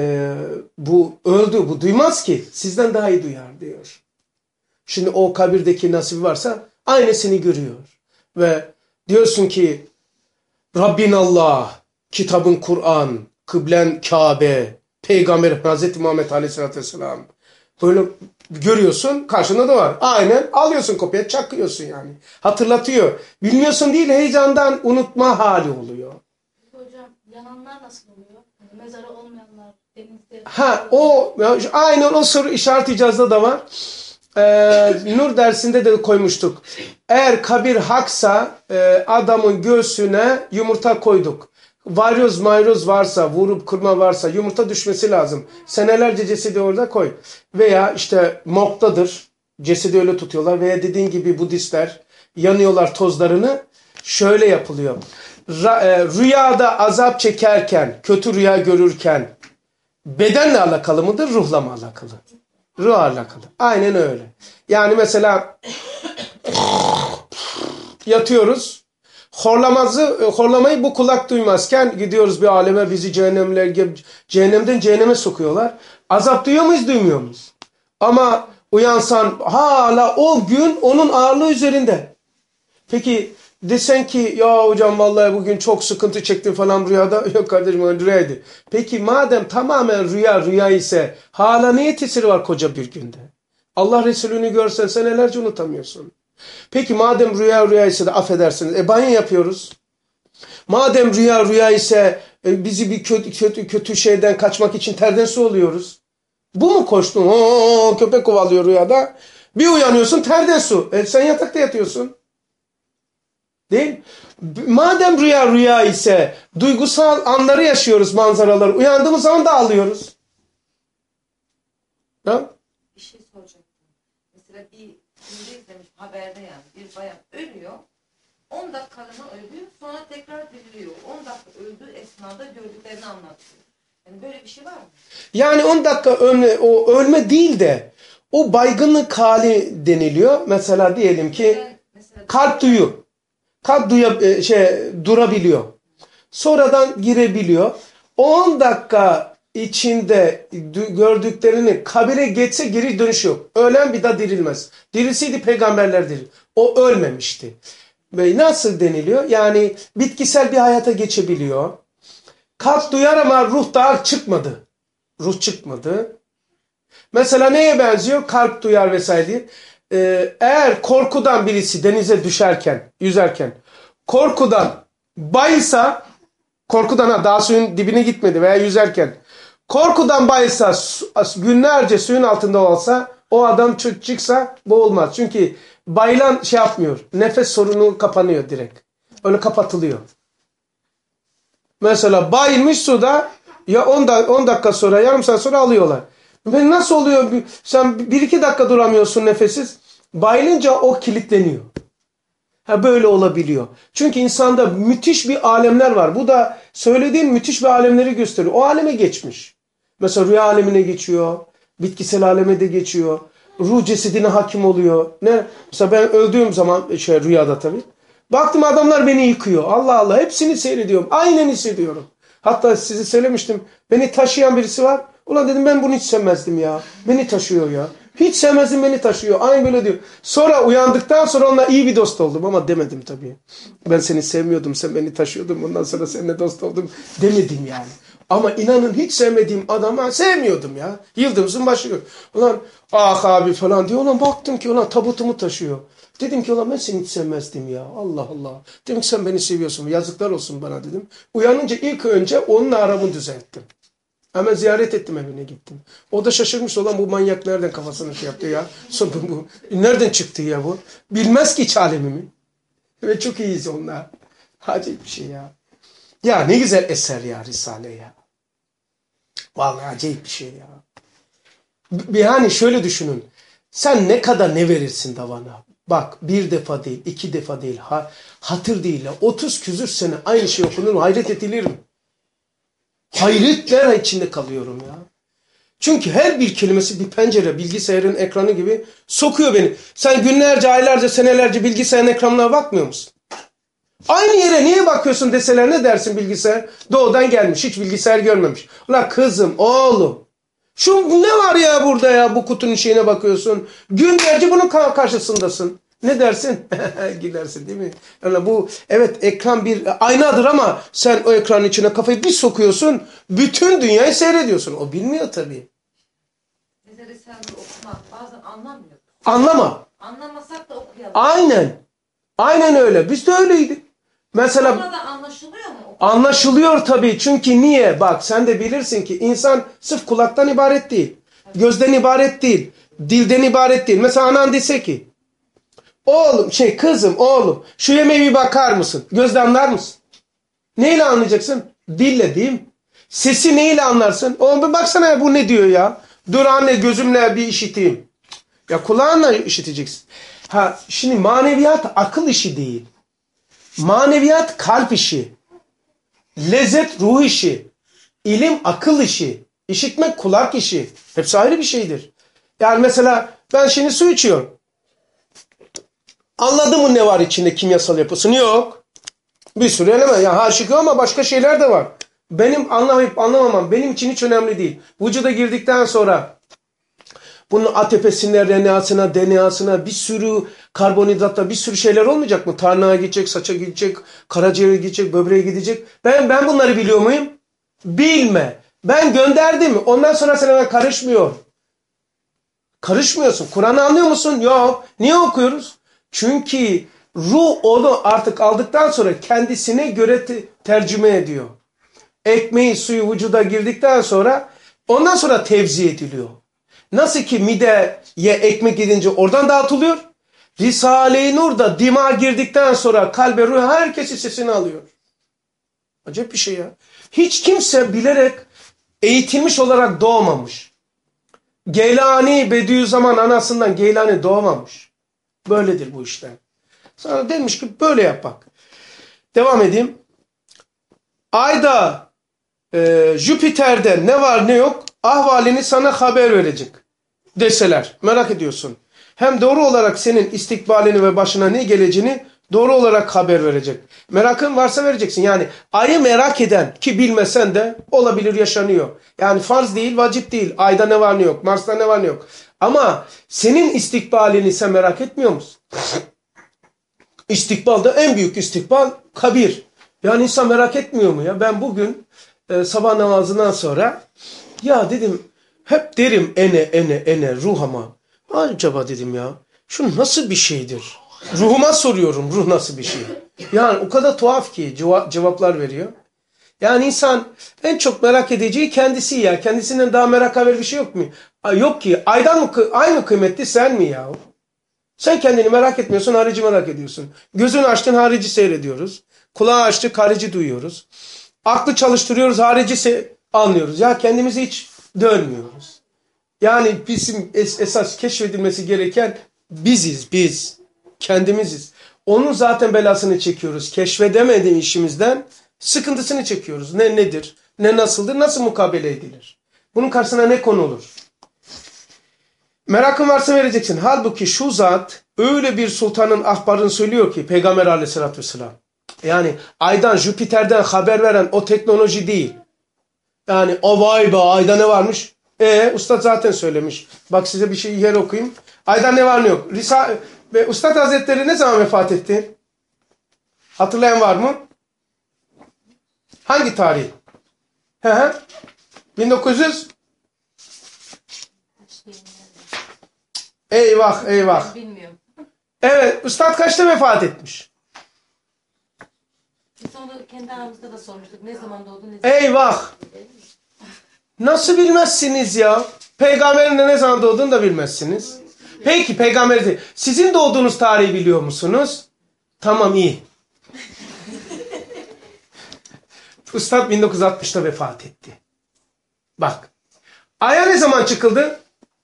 bu öldü, bu duymaz ki. Sizden daha iyi duyar diyor. Şimdi o kabirdeki nasibi varsa aynısını görüyor. Ve diyorsun ki Rabbin Allah, kitabın Kur'an, kıblen Kabe, Peygamber Hazreti Muhammed Aleyhisselatü Vesselam. Böyle görüyorsun, karşında da var. Aynen alıyorsun kopya, çakıyorsun yani. Hatırlatıyor. Bilmiyorsun değil, heyecandan unutma hali oluyor. Hocam yananlar nasıl oluyor? Yani mezarı olmayanlar denizde. Ha o aynen o soru işaret icazda da var. Nur dersinde de koymuştuk. Eğer kabir haksa adamın göğsüne yumurta koyduk. Varyoz mayroz varsa, vurup kırma varsa yumurta düşmesi lazım. Senelerce cesedi orada koy. Veya işte morgdadır. Cesedi öyle tutuyorlar. Veya dediğin gibi Budistler yanıyorlar tozlarını. Şöyle yapılıyor. Rüyada azap çekerken, kötü rüya görürken bedenle alakalı mıdır, ruhla mı alakalı? Ruhla alakalı. Aynen öyle. Yani mesela yatıyoruz. Horlamayı bu kulak duymazken gidiyoruz bir aleme bizi cehennemden cehenneme sokuyorlar. Azap duyuyor muyuz, duymuyor muyuz? Ama uyansan hala o gün onun ağırlığı üzerinde. Peki desen ki ya hocam vallahi bugün çok sıkıntı çektim falan rüyada. Yok kardeşim o rüyaydı. Peki madem tamamen rüya ise hala neye tesiri var koca bir günde? Allah Resulü'nü görsen senelerce unutamıyorsun. Peki madem rüya ise de affedersiniz. Banyo yapıyoruz. Madem rüya ise bizi bir kötü şeyden kaçmak için terden su oluyoruz. Bu mu koştun? Köpek kovalıyor rüyada. Bir uyanıyorsun terden su. Sen yatakta yatıyorsun. Değil. Madem rüya ise duygusal anları yaşıyoruz, manzaraları. Uyandığımız zaman da ağlıyoruz. Ha? Bir şey soracaktım. Mesela bir filmde izlemiş haberde yani bir bayan ölüyor. 10 dakikalığına ölüyor. Sonra tekrar diriliyor. 10 dakika öldüğü esnada gördüklerini anlatıyor. Yani böyle bir şey var mı? Yani 10 dakika o ölme değil de o baygınlık hali deniliyor. Mesela diyelim ki kalp durabiliyor. Sonradan girebiliyor. 10 dakika içinde gördüklerini kabire geçse geri dönüş yok. Ölen bir daha dirilmez. Dirilseydi peygamberler diril. O ölmemişti. Ve nasıl deniliyor? Yani bitkisel bir hayata geçebiliyor. Kalp duyar ama ruh daha çıkmadı. Ruh çıkmadı. Mesela neye benziyor? Kalp duyar vesaire diye. Eğer korkudan birisi denize düşerken, yüzerken korkudan bayılsa, korkudan daha suyun dibine gitmedi veya yüzerken korkudan bayılsa, günlerce suyun altında olsa O adam çıksa bu olmaz. Çünkü bayılan şey yapmıyor. Nefes sorunu kapanıyor direkt. Öyle kapatılıyor. Mesela bayılmış suda ya 10 dakika sonra yarım saat sonra alıyorlar. Ve nasıl oluyor? Sen 1-2 dakika duramıyorsun nefessiz. Bayılınca o kilitleniyor. Böyle olabiliyor. Çünkü insanda müthiş bir alemler var. Bu da söylediğin müthiş bir alemleri gösteriyor. O aleme geçmiş. Mesela rüya alemine geçiyor. Bitkisel aleme de geçiyor. Ruh cesedine hakim oluyor. Mesela ben öldüğüm zaman rüyada tabii. Baktım adamlar beni yıkıyor. Allah Allah hepsini seyrediyorum. Aynen hissediyorum. Hatta size söylemiştim. Beni taşıyan birisi var. Ulan dedim ben bunu hiç sevmezdim ya. Beni taşıyor ya. Hiç sevmezdim beni taşıyor. Aynı böyle diyor. Sonra uyandıktan sonra onunla iyi bir dost oldum ama demedim tabii. Ben seni sevmiyordum, sen beni taşıyordun. Bundan sonra seninle dost oldum demedim yani. Ama inanın hiç sevmediğim adamı sevmiyordum ya. Yıldızın başı. Ulan ah abi falan diyor. Ulan baktım ki ulan tabutumu taşıyor. Dedim ki ulan ben seni hiç sevmezdim ya. Allah Allah. Dedim ki sen beni seviyorsun. Yazıklar olsun bana dedim. Uyanınca ilk önce onunla aramı düzelttim. Hemen ziyaret ettim, evine gittim. O da şaşırmış, olan bu manyak nereden kafasını şey yaptı ya. Sonra bu nereden çıktı ya bu? Bilmez ki hiç alemimi. Ve çok iyiyiz onlar. Acayip bir şey ya. Ya ne güzel eser ya Risale ya. Vallahi acayip bir şey ya. Yani şöyle düşünün. Sen ne kadar ne verirsin davana? Bak bir defa değil, 2 defa değil, hatır değil. 30 küsür sene aynı şey okunur mu? Hayret edilirim. Hayretler içinde kalıyorum ya. Çünkü her bir kelimesi bir pencere, bilgisayarın ekranı gibi sokuyor beni. Sen günlerce, aylarca, senelerce bilgisayarın ekranına bakmıyor musun? Aynı yere niye bakıyorsun deseler ne dersin bilgisayar? Doğudan gelmiş, hiç bilgisayar görmemiş. Ulan kızım, oğlum. Şu ne var ya burada ya, bu kutunun şeyine bakıyorsun. Günlerce bunun karşısındasın. Ne dersin? Gidersin değil mi? Yani bu evet ekran bir aynadır ama sen o ekranın içine kafayı bir sokuyorsun. Bütün dünyayı seyrediyorsun. O bilmiyor tabii. Mesela Risale'yi okumak bazen anlamıyoruz. Anlama. Anlamasak da okuyalım. Aynen. Aynen öyle. Biz de öyleydik. Mesela Sonra da anlaşılıyor mu? anlaşılıyor tabii. Çünkü niye? Bak sen de bilirsin ki insan sırf kulaktan ibaret değil. Gözden ibaret değil. Dilden ibaret değil. Mesela anan dese ki oğlum kızım oğlum şu yemeğe bir bakar mısın? Gözden anlar mısın? Neyle anlayacaksın? Dille değil mi? Sesi neyle anlarsın? Oğlum bir baksana ya bu ne diyor ya? Dur anne gözümle bir işiteyim. Ya kulağınla işiteceksin. Şimdi maneviyat akıl işi değil. Maneviyat kalp işi. Lezzet ruh işi. İlim akıl işi. İşitmek kulak işi. Hepsi ayrı bir şeydir. Yani mesela ben şimdi su içiyorum. Anladın mı ne var içinde kimyasal yapısını? Yok. Bir sürü element. Yani harşıkı ama başka şeyler de var. Benim anlamayıp anlamamam benim için hiç önemli değil. Vücuda girdikten sonra bunun ATP'sine, RNA'sına, DNA'sına bir sürü karbonhidratta bir sürü şeyler olmayacak mı? Tırnağa gidecek, saça gidecek, karaciğere gidecek, böbreğe gidecek. Ben bunları biliyor muyum? Bilme. Ben gönderdim. Ondan sonra sana karışmıyor. Karışmıyorsun. Kur'an'ı anlıyor musun? Yok. Niye okuyoruz? Çünkü ruh onu artık aldıktan sonra kendisine göre tercüme ediyor. Ekmeği, suyu vücuda girdikten sonra ondan sonra tevzi ediliyor. Nasıl ki mideye ekmek gidince oradan dağıtılıyor. Risale-i Nur da dimağa girdikten sonra kalbe, ruh herkesin sesini alıyor. Acayip bir şey ya. Hiç kimse bilerek eğitilmiş olarak doğmamış. Geylani Bediüzzaman anasından Geylani doğmamış. Böyledir bu işler. Sonra demiş ki böyle yap bak. Devam edeyim. Ayda, Jüpiter'de ne var ne yok ahvalini sana haber verecek deseler. Merak ediyorsun. Hem doğru olarak senin istikbalini ve başına ne geleceğini doğru olarak haber verecek. Merakın varsa vereceksin. Yani ayı merak eden ki bilmesen de olabilir, yaşanıyor. Yani farz değil, vacip değil. Ayda ne var ne yok, Mars'ta ne var ne yok. Ama senin istikbalini sen merak etmiyor musun? İstikbalda en büyük istikbal kabir. Yani insan merak etmiyor mu ya? Ben bugün sabah namazından sonra ya dedim hep derim ene ruhuma. Acaba dedim ya şu nasıl bir şeydir? Ruhuma soruyorum ruh nasıl bir şey? Yani o kadar tuhaf ki cevaplar veriyor. Yani insan en çok merak edeceği kendisi ya. Kendisinden daha merak haber bir şey yok mu? Yok ki. Aydan mı, ay mı kıymetli sen mi ya? Sen kendini merak etmiyorsun, harici merak ediyorsun. Gözünü açtın, harici seyrediyoruz. Kulağı açtık, harici duyuyoruz. Aklı çalıştırıyoruz, harici anlıyoruz. Ya kendimize hiç dönmüyoruz. Yani bizim esas keşfedilmesi gereken biziz, biz. Kendimiziz. Onun zaten belasını çekiyoruz. Keşfedemediğim işimizden sıkıntısını çekiyoruz. Ne nedir, ne nasıldır, nasıl mukabele edilir? Bunun karşısına ne konulur? Merakın varsa vereceksin. Halbuki şu zat öyle bir sultanın ahbarını söylüyor ki Peygamber aleyhissalatü vesselam. Yani aydan, Jüpiter'den haber veren o teknoloji değil. Yani o vay be ayda ne varmış? Ustad zaten söylemiş. Bak size bir şey yer okuyayım. Ayda ne var ne yok? Ve Ustad Hazretleri ne zaman vefat etti? Hatırlayan var mı? Hangi tarih? 1900. Eyvah eyvah. Bilmiyorum. Evet, Ustad kaçta vefat etmiş? Biz onu kendi aramızda da sormuştuk. Ne zaman doğdu, ne zaman... Eyvah. Nasıl bilmezsiniz ya? Peygamberin de ne zaman doğduğunu da bilmezsiniz. Peki peygamber de sizin doğduğunuz tarihi biliyor musunuz? Tamam iyi. Ustad 1960'ta vefat etti. Bak. Ay'a ne zaman çıkıldı?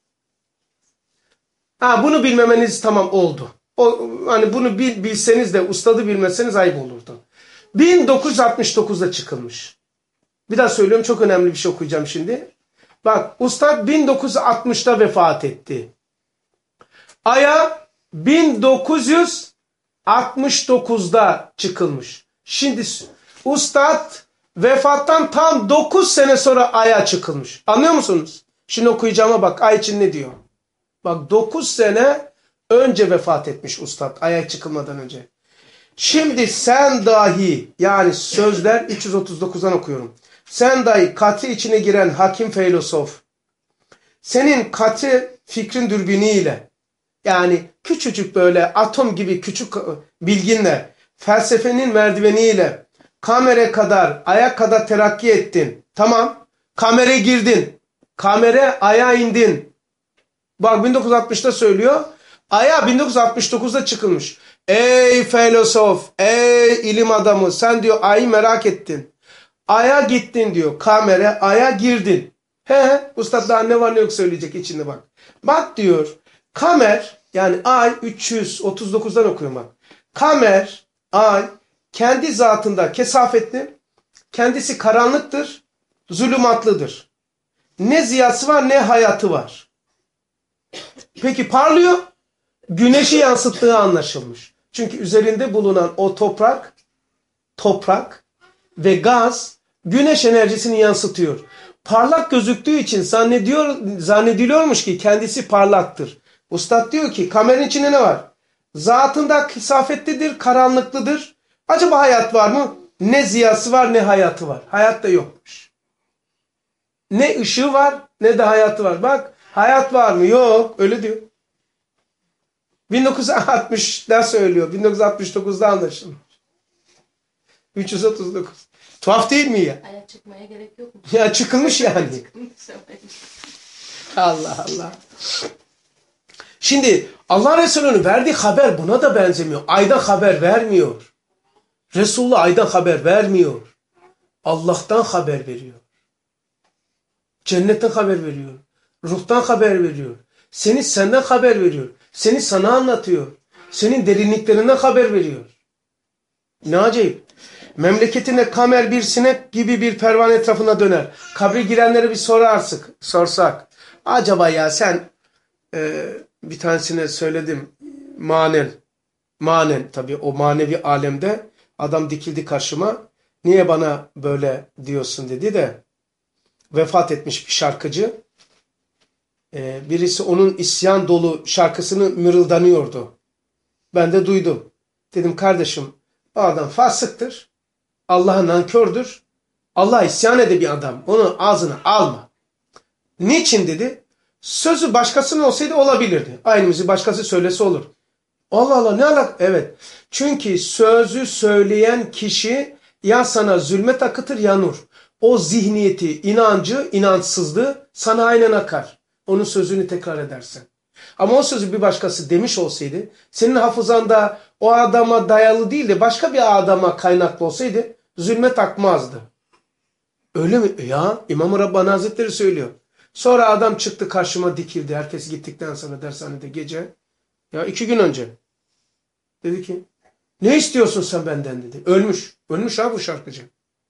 Bunu bilmemeniz tamam oldu. Hani bunu bilseniz de ustadı bilmezseniz ayıp olurdu. 1969'da çıkılmış. Bir daha söylüyorum, çok önemli bir şey okuyacağım şimdi. Bak, Ustad 1960'da vefat etti. Ay'a 1969'da çıkılmış. Şimdi Ustad vefattan tam 9 sene sonra Ay'a çıkılmış. Anlıyor musunuz? Şimdi okuyacağıma bak, Ay için ne diyor? Bak 9 sene önce vefat etmiş Ustad, Ay'a çıkılmadan önce. Şimdi sen dahi, yani sözler 339'dan okuyorum. Sen dahi katı içine giren hakim filozof, senin katı fikrin dürbünüyle, yani küçücük böyle atom gibi küçük bilginle, felsefenin merdiveniyle kamera kadar, aya kadar terakki ettin. Tamam, kamera girdin, kamera aya indin. Bak 1960'da söylüyor, aya 1969'da çıkılmış. Ey filozof, ey ilim adamı, sen diyor ayı merak ettin. Ay'a gittin diyor, kamera, aya girdin. Ustad daha ne var ne yok söyleyecek içinde bak. Bak diyor, kamer, yani ay 339'dan okuyorum bak. Kamer, ay, kendi zatında kesafetli, kendisi karanlıktır, zulümatlıdır. Ne ziyası var ne hayatı var. Peki parlıyor, güneşi yansıttığı anlaşılmış. Çünkü üzerinde bulunan o toprak ve gaz güneş enerjisini yansıtıyor. Parlak gözüktüğü için zannediliyormuş ki kendisi parlaktır. Ustad diyor ki kameranın içinde ne var? Zatında kesafetlidir, karanlıklıdır. Acaba hayat var mı? Ne ziyası var ne hayatı var. Hayat da yokmuş. Ne ışığı var ne de hayatı var. Bak hayat var mı? Yok. Öyle diyor. 1960'da söylüyor. 1969'da anlaşılmış. 339. Tuhaf değil mi ya? Aya çıkmaya gerek yok mu? Ya çıkılmış yani. Allah Allah. Şimdi Allah Resulü'nün verdiği haber buna da benzemiyor. Aydan haber vermiyor. Resulullah aydan haber vermiyor. Allah'tan haber veriyor. Cennetten haber veriyor. Ruhtan haber veriyor. Senden haber veriyor. Seni sana anlatıyor. Senin derinliklerinden haber veriyor. Ne acayip. Memleketinde kamer bir sinek gibi bir pervane etrafına döner. Kabre girenlere bir sorsak. Acaba ya sen bir tanesine söyledim. Manen tabii o manevi alemde adam dikildi karşıma. Niye bana böyle diyorsun dedi de vefat etmiş bir şarkıcı. Birisi onun isyan dolu şarkısını mırıldanıyordu. Ben de duydum. Dedim kardeşim o adam fasıktır. Allah'a nankördür. Allah'a isyan eden bir adam. Onu ağzına alma. Niçin dedi? Sözü başkasının olsaydı olabilirdi. Aynı müziği başkası söylese olur. Allah Allah ne alaka? Evet. Çünkü sözü söyleyen kişi Ya sana zulmet akıtır ya nur. O zihniyeti, inancı, inançsızlığı sana aynen akar. Onun sözünü tekrar edersen. Ama o sözü bir başkası demiş olsaydı, senin hafızanda o adama dayalı değil de başka bir adama kaynaklı olsaydı zulmet akmazdı. Öyle mi? Ya İmam-ı Rabbani Hazretleri söylüyor. Sonra adam çıktı karşıma dikildi. Herkes gittikten sonra dershanede gece. Ya 2 gün önce. Dedi ki ne istiyorsun sen benden dedi. Ölmüş. Ölmüş ha bu şarkıcı.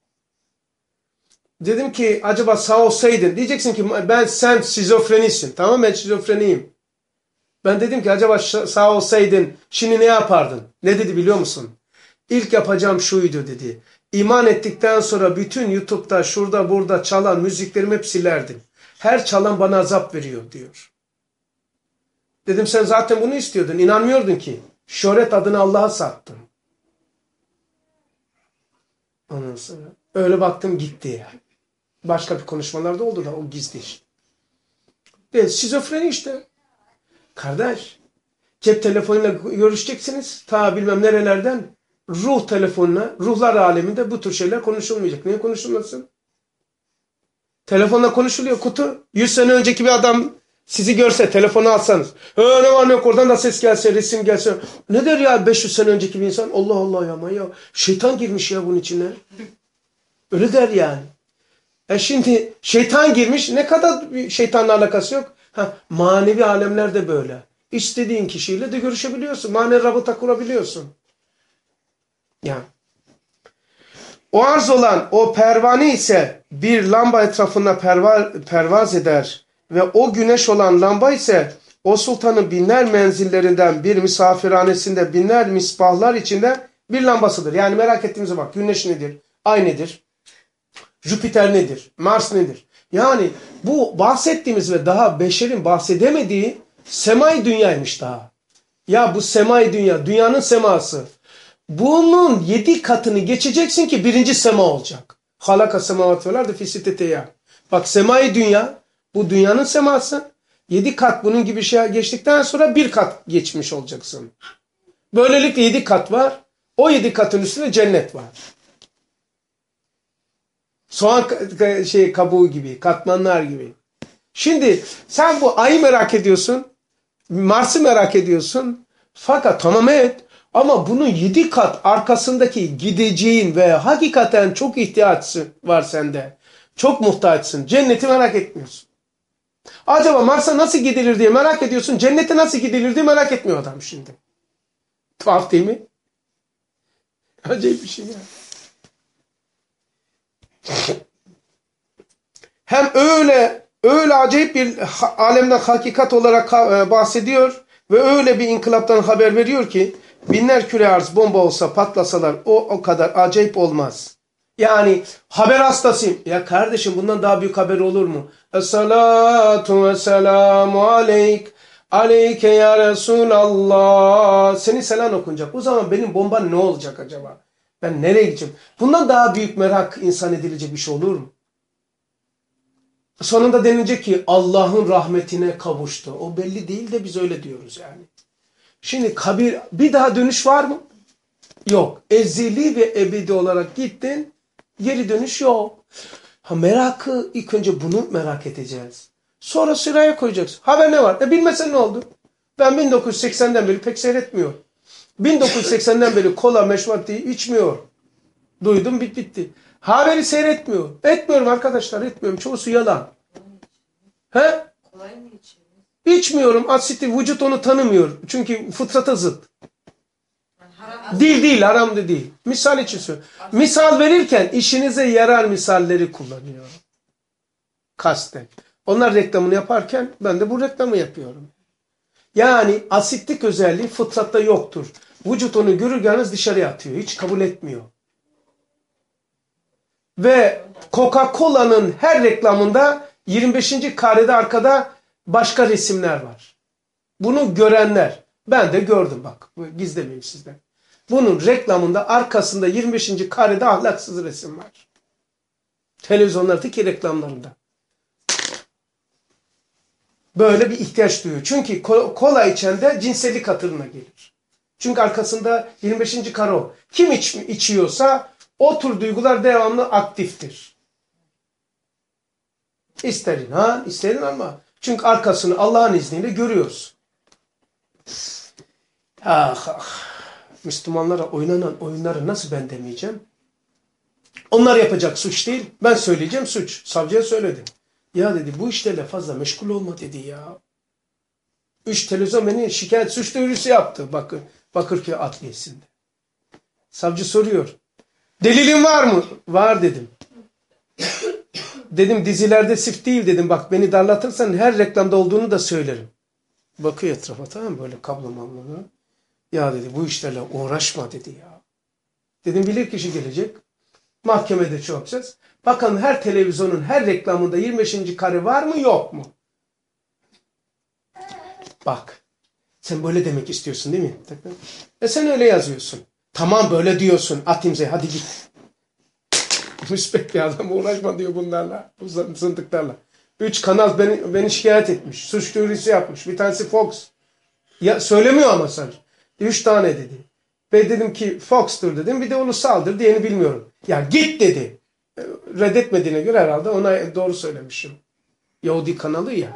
Dedim ki acaba sağ olsaydın. Diyeceksin ki sen şizofrenisin. Tamam ben şizofreniyim. Ben dedim ki acaba sağ olsaydın şimdi ne yapardın? Ne dedi biliyor musun? İlk yapacağım şuydu dedi. İman ettikten sonra bütün YouTube'da şurada burada çalan müziklerimi hep silerdim. Her çalan bana azap veriyor diyor. Dedim sen zaten bunu istiyordun. İnanmıyordun ki. Şöhret adını Allah'a sattın. Ondan sonra öyle baktım gitti yani. Başka bir konuşmalarda oldu da o gizli iş. Şizofreni işte. Kardeş, cep telefonuyla görüşeceksiniz. Ta bilmem nerelerden ruh telefonuna, ruhlar aleminde bu tür şeyler konuşulmayacak. Niye konuşulmasın? Telefonla konuşuluyor kutu. 100 sene önceki bir adam sizi görse, telefonu alsanız. Ne var ne yok oradan da ses gelse, resim gelse. Ne der ya 500 sene önceki bir insan? Allah Allah ya aman ya. Şeytan girmiş ya bunun içine. Öyle der yani. Şimdi şeytan girmiş. Ne kadar şeytanla alakası yok? Manevi alemler de böyle. İstediğin kişiyle de görüşebiliyorsun. Manevi rabıta kurabiliyorsun. Yani. O arz olan o pervane ise bir lamba etrafında pervaz eder ve o güneş olan lamba ise o sultanın binler menzillerinden bir misafirhanesinde binler misbahlar içinde bir lambasıdır. Yani merak ettiğimize bak güneş nedir? Ay nedir? Jüpiter nedir? Mars nedir? Yani bu bahsettiğimiz ve daha beşerin bahsedemediği semai dünyaymış daha. Ya bu semai dünya, dünyanın seması. Bunun 7 katını geçeceksin ki 1. sema olacak. Halaka semavat vel ardı fi sitteti eyyam. Bak semai dünya, bu dünyanın seması. 7 kat bunun gibi şey geçtikten sonra 1 kat geçmiş olacaksın. Böylelikle 7 kat var. O 7 katın üstünde cennet var. Soğan kabuğu gibi, katmanlar gibi. Şimdi sen bu ayı merak ediyorsun, Mars'ı merak ediyorsun. Fakat tamam et. Ama bunun 7 kat arkasındaki gideceğin ve hakikaten çok ihtiyaçsın var sende. Çok muhtaçsın. Cenneti merak etmiyorsun. Acaba Mars'a nasıl gidilir diye merak ediyorsun. Cennete nasıl gidilir diye merak etmiyor adam şimdi. Tuhaf değil mi? Acayip bir şey ya. Hem öyle acayip bir alemden hakikat olarak bahsediyor ve öyle bir inkılaptan haber veriyor ki binler küre arz bomba olsa patlasalar o kadar acayip olmaz. Yani haber hastasıyım. Ya kardeşim bundan daha büyük haber olur mu? Esselatu vesselamu aleyke ya Resulallah. Senin selam okunacak. O zaman benim bomban ne olacak acaba? Ben nereye gideceğim? Bundan daha büyük merak insan edilecek bir şey olur mu? Sonunda denilecek ki Allah'ın rahmetine kavuştu. O belli değil de biz öyle diyoruz yani. Şimdi kabir bir daha dönüş var mı? Yok. Ezeli ve ebedi olarak gittin. Geri dönüş yok. Merakı ilk önce bunu merak edeceğiz. Sonra sıraya koyacaksın. Haber ne var? Bilmesen ne oldu? Ben 1980'den beri pek seyretmiyorum. 1980'den beri kola meşrubatı içmiyor. Duydum bitti. Haberi seyretmiyor. Etmiyorum arkadaşlar etmiyorum. Çoğusu yalan. He? Kolay mı içiyor? İçmiyorum. Asiti vücut onu tanımıyor. Çünkü fıtrata zıt. Haram. Değil haram da değil. Misal için söylüyorum. Misal verirken işinize yarar misalleri kullanıyorum. Kasten. Onlar reklamını yaparken ben de bu reklamı yapıyorum. Yani asitlik özelliği fıtratta yoktur. Vücut onu görürgeniz dışarıya atıyor. Hiç kabul etmiyor. Ve Coca-Cola'nın her reklamında 25. karede arkada başka resimler var. Bunu görenler, ben de gördüm bak, gizlemeyeyim sizden. Bunun reklamında arkasında 25. karede ahlaksız resim var. Televizyonlardaki reklamlarında. Böyle bir ihtiyaç duyuyor. Çünkü kola içen de cinsellik hatırına gelir. Çünkü arkasında 25. kare o. Kim içiyorsa O tür duygular devamlı aktiftir. İster inan, ister inanma. Çünkü arkasını Allah'ın izniyle görüyoruz. Ah ah. Müslümanlara oynanan oyunları nasıl ben demeyeceğim? Onlar yapacak suç değil. Ben söyleyeceğim suç. Savcıya söyledim. Ya dedi bu işlerle fazla meşgul olma dedi ya. 3 televizyon beni şikayet suç duyurusu yaptı. Bakırköy Adliyesi'nde. Savcı soruyor. Delilin var mı? Var dedim. Dedim dizilerde sif değil dedim. Bak beni darlatırsan her reklamda olduğunu da söylerim. Bakıyor etrafa tamam mı? Böyle kablo mamlunu. Ya dedi bu işlerle uğraşma dedi ya. Dedim bilirkişi gelecek. Mahkemede şey yapacağız. Bakın her televizyonun her reklamında 25. kare var mı yok mu? Bak. Sen böyle demek istiyorsun değil mi? Sen öyle yazıyorsun. Tamam böyle diyorsun. At imzayı hadi git. Müspet bir adam uğraşma diyor bunlarla. Bu zındıklarla. 3 kanal beni şikayet etmiş. Suç duyurusu yapmış. Bir tanesi Fox. Ya, söylemiyor ama sadece. 3 tane dedi. Ve dedim ki Fox'tur dedim. Bir de ulusaldır diyeni bilmiyorum. Ya git dedi. Reddetmediğine göre herhalde ona doğru söylemişim. Yahudi kanalı ya.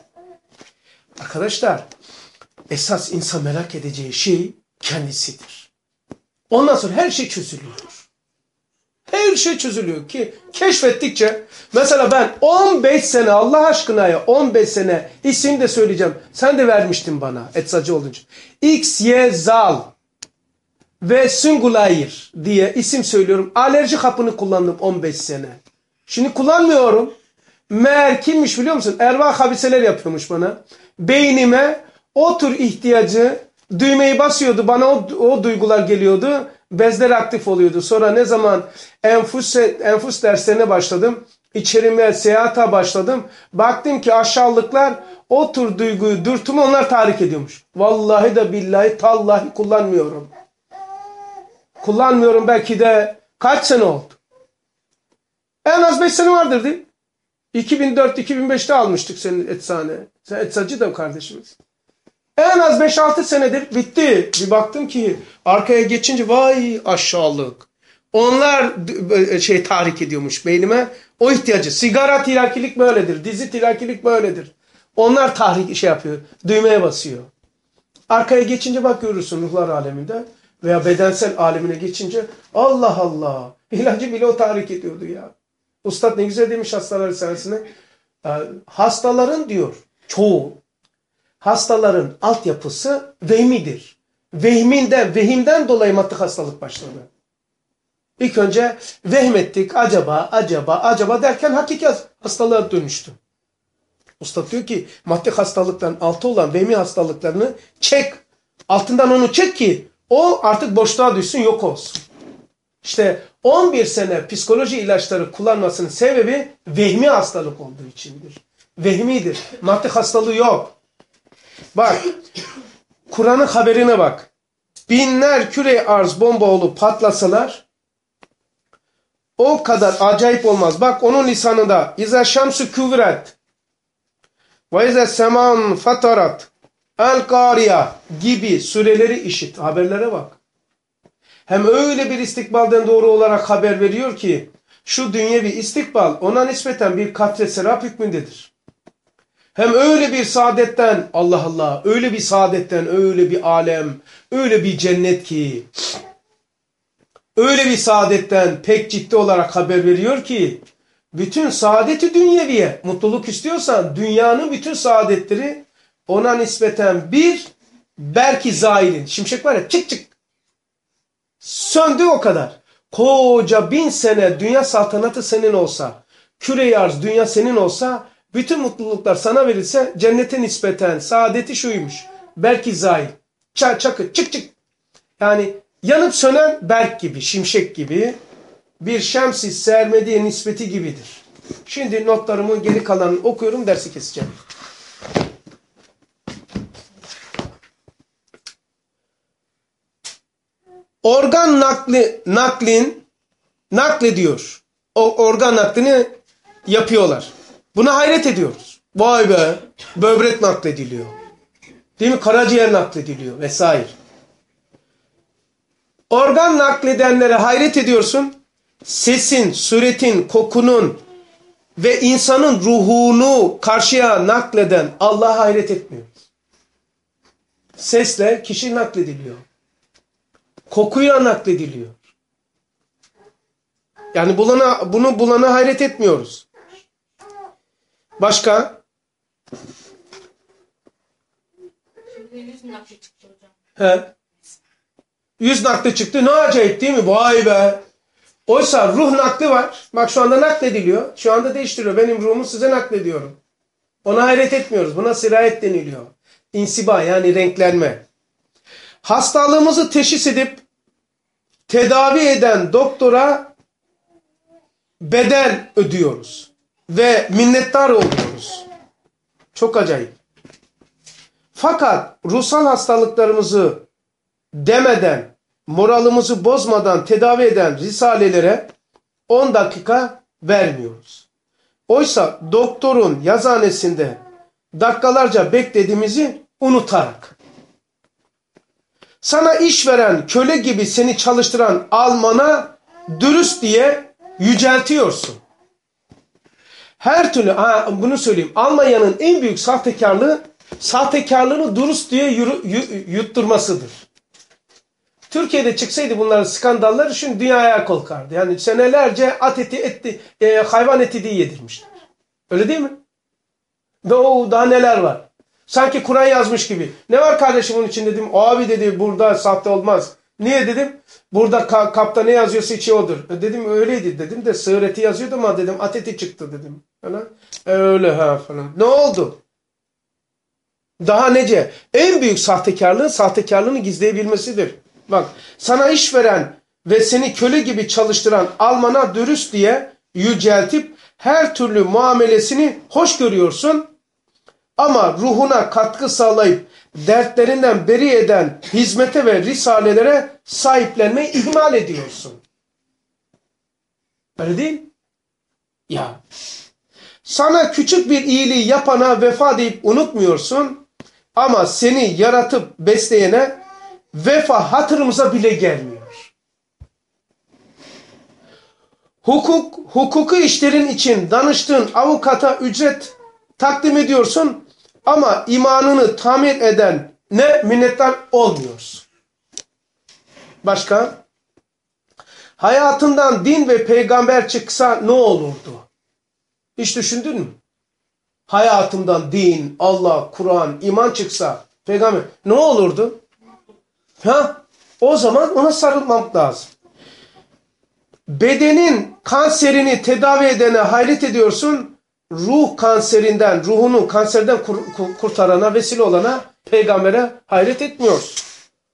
Arkadaşlar esas insan merak edeceği şey kendisidir. Ondan sonra her şey çözülüyor. Her şey çözülüyor ki keşfettikçe mesela ben 15 sene Allah aşkına ya 15 sene isim de söyleyeceğim. Sen de vermiştin bana eczacı olunca. X, Y, Zal ve Singulair diye isim söylüyorum. Alerji hapını kullandım 15 sene. Şimdi kullanmıyorum. Meğer kimmiş biliyor musun? Ervah habiseler yapıyormuş bana. Beynime o tür ihtiyacı düğmeyi basıyordu. Bana o duygular geliyordu. Bezler aktif oluyordu. Sonra ne zaman enfüs derslerine başladım. İçerime seyahata başladım. Baktım ki aşağılıklar o tür duyguyu, dürtümü onlar tahrik ediyormuş. Vallahi de billahi tallahi kullanmıyorum. Kullanmıyorum belki de kaç sene oldu? En az 5 sene vardır değil mi? 2004-2005'te almıştık senin eczane. Sen eczacı da kardeşimiz. En az 5-6 senedir bitti. Bir baktım ki arkaya geçince vay aşağılık. Onlar tahrik ediyormuş beynime. O ihtiyacı. Sigara tirakilik böyledir. Dizi tirakilik böyledir. Onlar tahrik yapıyor. Düğmeye basıyor. Arkaya geçince bak görürsün ruhlar aleminde veya bedensel alemine geçince Allah Allah. İlacı bile o tahrik ediyordu ya. Ustad ne güzel demiş hastalar sayesinde. Hastaların diyor çoğu hastaların altyapısı vehmidir. Vehimden dolayı maddi hastalık başladı. İlk önce vehmettik acaba derken hakiki hastalığa dönüştü. Usta diyor ki maddi hastalıktan altı olan vehmi hastalıklarını çek. Altından onu çek ki o artık boşluğa düşsün yok olsun. İşte 11 sene psikoloji ilaçları kullanmasının sebebi vehmi hastalık olduğu içindir. Vehmidir. Maddi hastalığı yok. Bak, Kur'an'ın haberine bak. Binler küre arz bomba olup patlasalar o kadar acayip olmaz. Bak onun lisanında İza şamsu küvret ve iza seman fatarat el-kariya gibi sureleri işit. Haberlere bak. Hem öyle bir istikbalden doğru olarak haber veriyor ki şu dünyevi istikbal ona nispeten bir katre serap hükmündedir. Hem öyle bir saadetten Allah Allah öyle bir saadetten öyle bir alem öyle bir cennet ki öyle bir saadetten pek ciddi olarak haber veriyor ki bütün saadeti dünyeviye mutluluk istiyorsan dünyanın bütün saadetleri ona nispeten bir belki zailin şimşek var ya çık söndü o kadar. Koca 1000 sene dünya saltanatı senin olsa küre-i arz dünya senin olsa bütün mutluluklar sana verilse cennete nispeten saadeti şuymuş. Belki zail. Çakı çık. Yani yanıp sönen berk gibi, şimşek gibi bir şemsi sermediği nispeti gibidir. Şimdi notlarımın geri kalanını okuyorum dersi keseceğim. Organ naklediyor. O organ naklini yapıyorlar. Buna hayret ediyoruz. Vay be, böbrek naklediliyor. Değil mi? Karaciğer naklediliyor vesaire. Organ nakledenlere hayret ediyorsun. sesin, suretin, kokunun ve insanın ruhunu karşıya nakleden Allah'a hayret etmiyoruz. Sesle kişi naklediliyor. Kokuyla naklediliyor. Yani bunu bulana hayret etmiyoruz. Başka? Şimdi 100 nakli çıktı hocam. He. 100 nakli çıktı. Ne acayip değil mi? Vay be. Oysa ruh nakli var. Bak şu anda naklediliyor. Şu anda değiştiriyor. Benim ruhumu size naklediyorum. Ona hayret etmiyoruz. Buna sirayet deniliyor. İnsiba yani renklenme. Hastalığımızı teşhis edip tedavi eden doktora bedel ödüyoruz. Ve minnettar oluyoruz. Çok acayip. Fakat ruhsal hastalıklarımızı demeden, moralimizi bozmadan tedavi eden risalelere 10 dakika vermiyoruz. Oysa doktorun yazıhanesinde dakikalarca beklediğimizi unutarak, sana iş veren, köle gibi seni çalıştıran Alman'a dürüst diye yüceltiyorsun. Her türlü, bunu söyleyeyim, Almanya'nın en büyük sahtekarlığını dürüst diye yutturmasıdır. Türkiye'de çıksaydı bunların skandalları şimdi dünyaya kalkardı. Yani senelerce hayvan eti diye yedirmişler. Öyle değil mi? Daha neler var. Sanki Kur'an yazmış gibi. Ne var kardeşim bunun için dedim. Abi dedi burada sahte olmaz. Niye dedim? Burada kapta ne yazıyorsa içi odur. Dedim öyleydi dedim de sığır eti yazıyordu ama dedim at eti çıktı dedim. Falan. Öyle ha falan. Ne oldu? Daha nece? En büyük sahtekarlığını gizleyebilmesidir. Bak sana iş veren ve seni köle gibi çalıştıran Alman'a dürüst diye yüceltip her türlü muamelesini hoş görüyorsun. Ama ruhuna katkı sağlayıp dertlerinden beri eden hizmete ve risalelere sahiplenmeyi ihmal ediyorsun. Öyle değil? Ya. Sana küçük bir iyiliği yapana vefa deyip unutmuyorsun. Ama seni yaratıp besleyene vefa hatırımıza bile gelmiyor. Hukuku işlerin için danıştığın avukata ücret takdim ediyorsun ama imanını tamir eden ne minnettar olmuyorsun. Başka? Hayatından din ve peygamber çıksa ne olurdu? Hiç düşündün mü? Hayatımdan din, Allah, Kur'an, iman çıksa, peygamber ne olurdu? O zaman ona sarılmak lazım. Bedenin kanserini tedavi edene hayret ediyorsun. Ruhunu kanserden kurtarana, vesile olana, peygambere hayret etmiyorsun.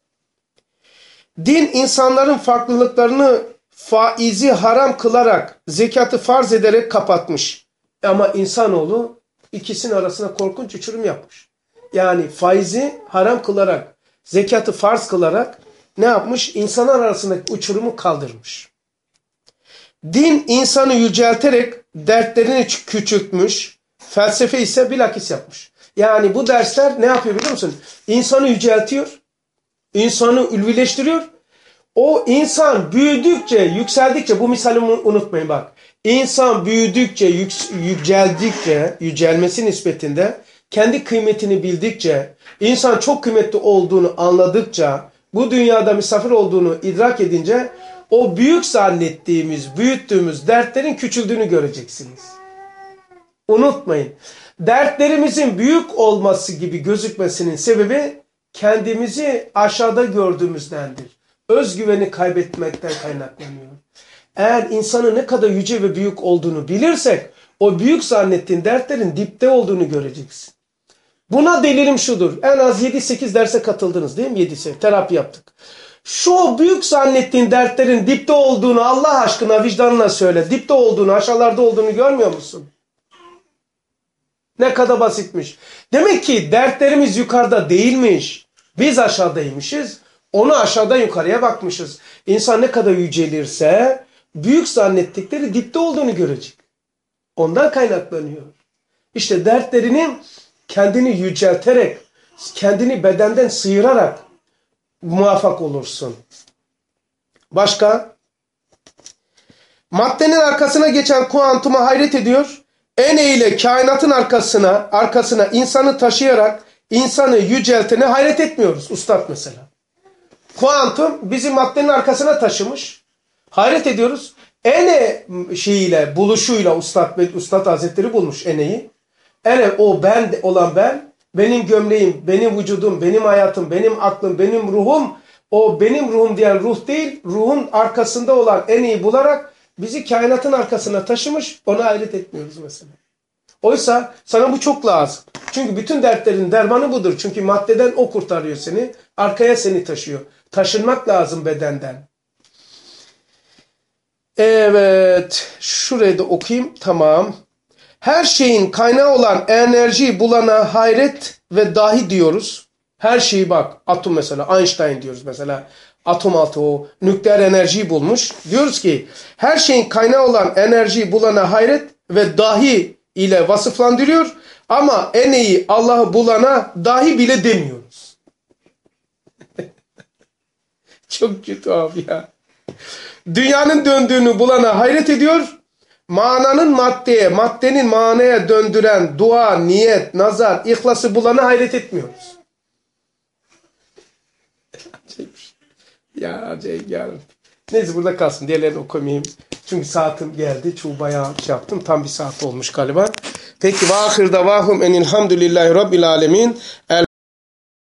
Din insanların farklılıklarını faizi haram kılarak, zekatı farz ederek kapatmış. Ama insanoğlu ikisinin arasına korkunç uçurum yapmış. Yani faizi haram kılarak, zekatı farz kılarak ne yapmış? İnsanlar arasındaki uçurumu kaldırmış. Din insanı yücelterek dertlerini küçültmüş, felsefe ise bilakis yapmış. Yani bu dersler ne yapıyor biliyor musun? İnsanı yüceltiyor, insanı ülvileştiriyor. O insan büyüdükçe, yükseldikçe, bu misali unutmayın bak. İnsan büyüdükçe, yücelmesi nispetinde, kendi kıymetini bildikçe, insan çok kıymetli olduğunu anladıkça, bu dünyada misafir olduğunu idrak edince, o büyük zannettiğimiz, büyüttüğümüz dertlerin küçüldüğünü göreceksiniz. Unutmayın. Dertlerimizin büyük olması gibi gözükmesinin sebebi kendimizi aşağıda gördüğümüzdendir. Özgüveni kaybetmekten kaynaklanıyor. Eğer insanın ne kadar yüce ve büyük olduğunu bilirsek, o büyük zannettiğin dertlerin dipte olduğunu göreceksin. Buna delilim şudur. En az 7-8 derse katıldınız değil mi? 7'si. Terapi yaptık. Şu büyük zannettiğin dertlerin dipte olduğunu Allah aşkına vicdanına söyle. Dipte olduğunu, aşağılarda olduğunu görmüyor musun? Ne kadar basitmiş. Demek ki dertlerimiz yukarıda değilmiş. Biz aşağıdaymışız. Onu aşağıdan yukarıya bakmışız. İnsan ne kadar yücelirse büyük zannettikleri dipte olduğunu görecek. Ondan kaynaklanıyor. İşte dertlerini kendini yücelterek, kendini bedenden sıyırarak muvaffak olursun. Başka? Maddenin arkasına geçen kuantuma hayret ediyor. En ile kainatın arkasına insanı taşıyarak insanı yüceltene hayret etmiyoruz. Ustad mesela. Kuantum bizi maddenin arkasına taşımış. Hayret ediyoruz. Ene şeyiyle, buluşuyla Ustad Hazretleri bulmuş eneyi. Ene o ben olan ben, benim gömleğim, benim vücudum, benim hayatım, benim aklım, benim ruhum. O benim ruhum diyen ruh değil, ruhun arkasında olan eneyi bularak bizi kainatın arkasına taşımış. Ona hayret etmiyoruz mesela. Oysa sana bu çok lazım. Çünkü bütün dertlerin dermanı budur. Çünkü maddeden o kurtarıyor seni. Arkaya seni taşıyor. Taşınmak lazım bedenden. Evet. Şurayı da okuyayım. Tamam. Her şeyin kaynağı olan enerjiyi bulana hayret ve dahi diyoruz. Her şeyi bak. Atom mesela. Einstein diyoruz mesela. Atom altı o nükleer enerjiyi bulmuş. Diyoruz ki her şeyin kaynağı olan enerjiyi bulana hayret ve dahi ile vasıflandırıyor. Ama eneyi Allah'ı bulana dahi bile demiyoruz. Çok kötü abi ya. Dünyanın döndüğünü bulana hayret ediyor. Mananın maddeye, maddenin manaya döndüren dua, niyet, nazar, ihlası bulana hayret etmiyoruz. Ya acayip yarım. Neyse burada kalsın. Diğerlerini okumayayım. Çünkü saatim geldi. Çoğu bayağı şey yaptım. Tam bir saat olmuş galiba. Peki. Ve ahir davahum enilhamdülillahi rabbil alemin.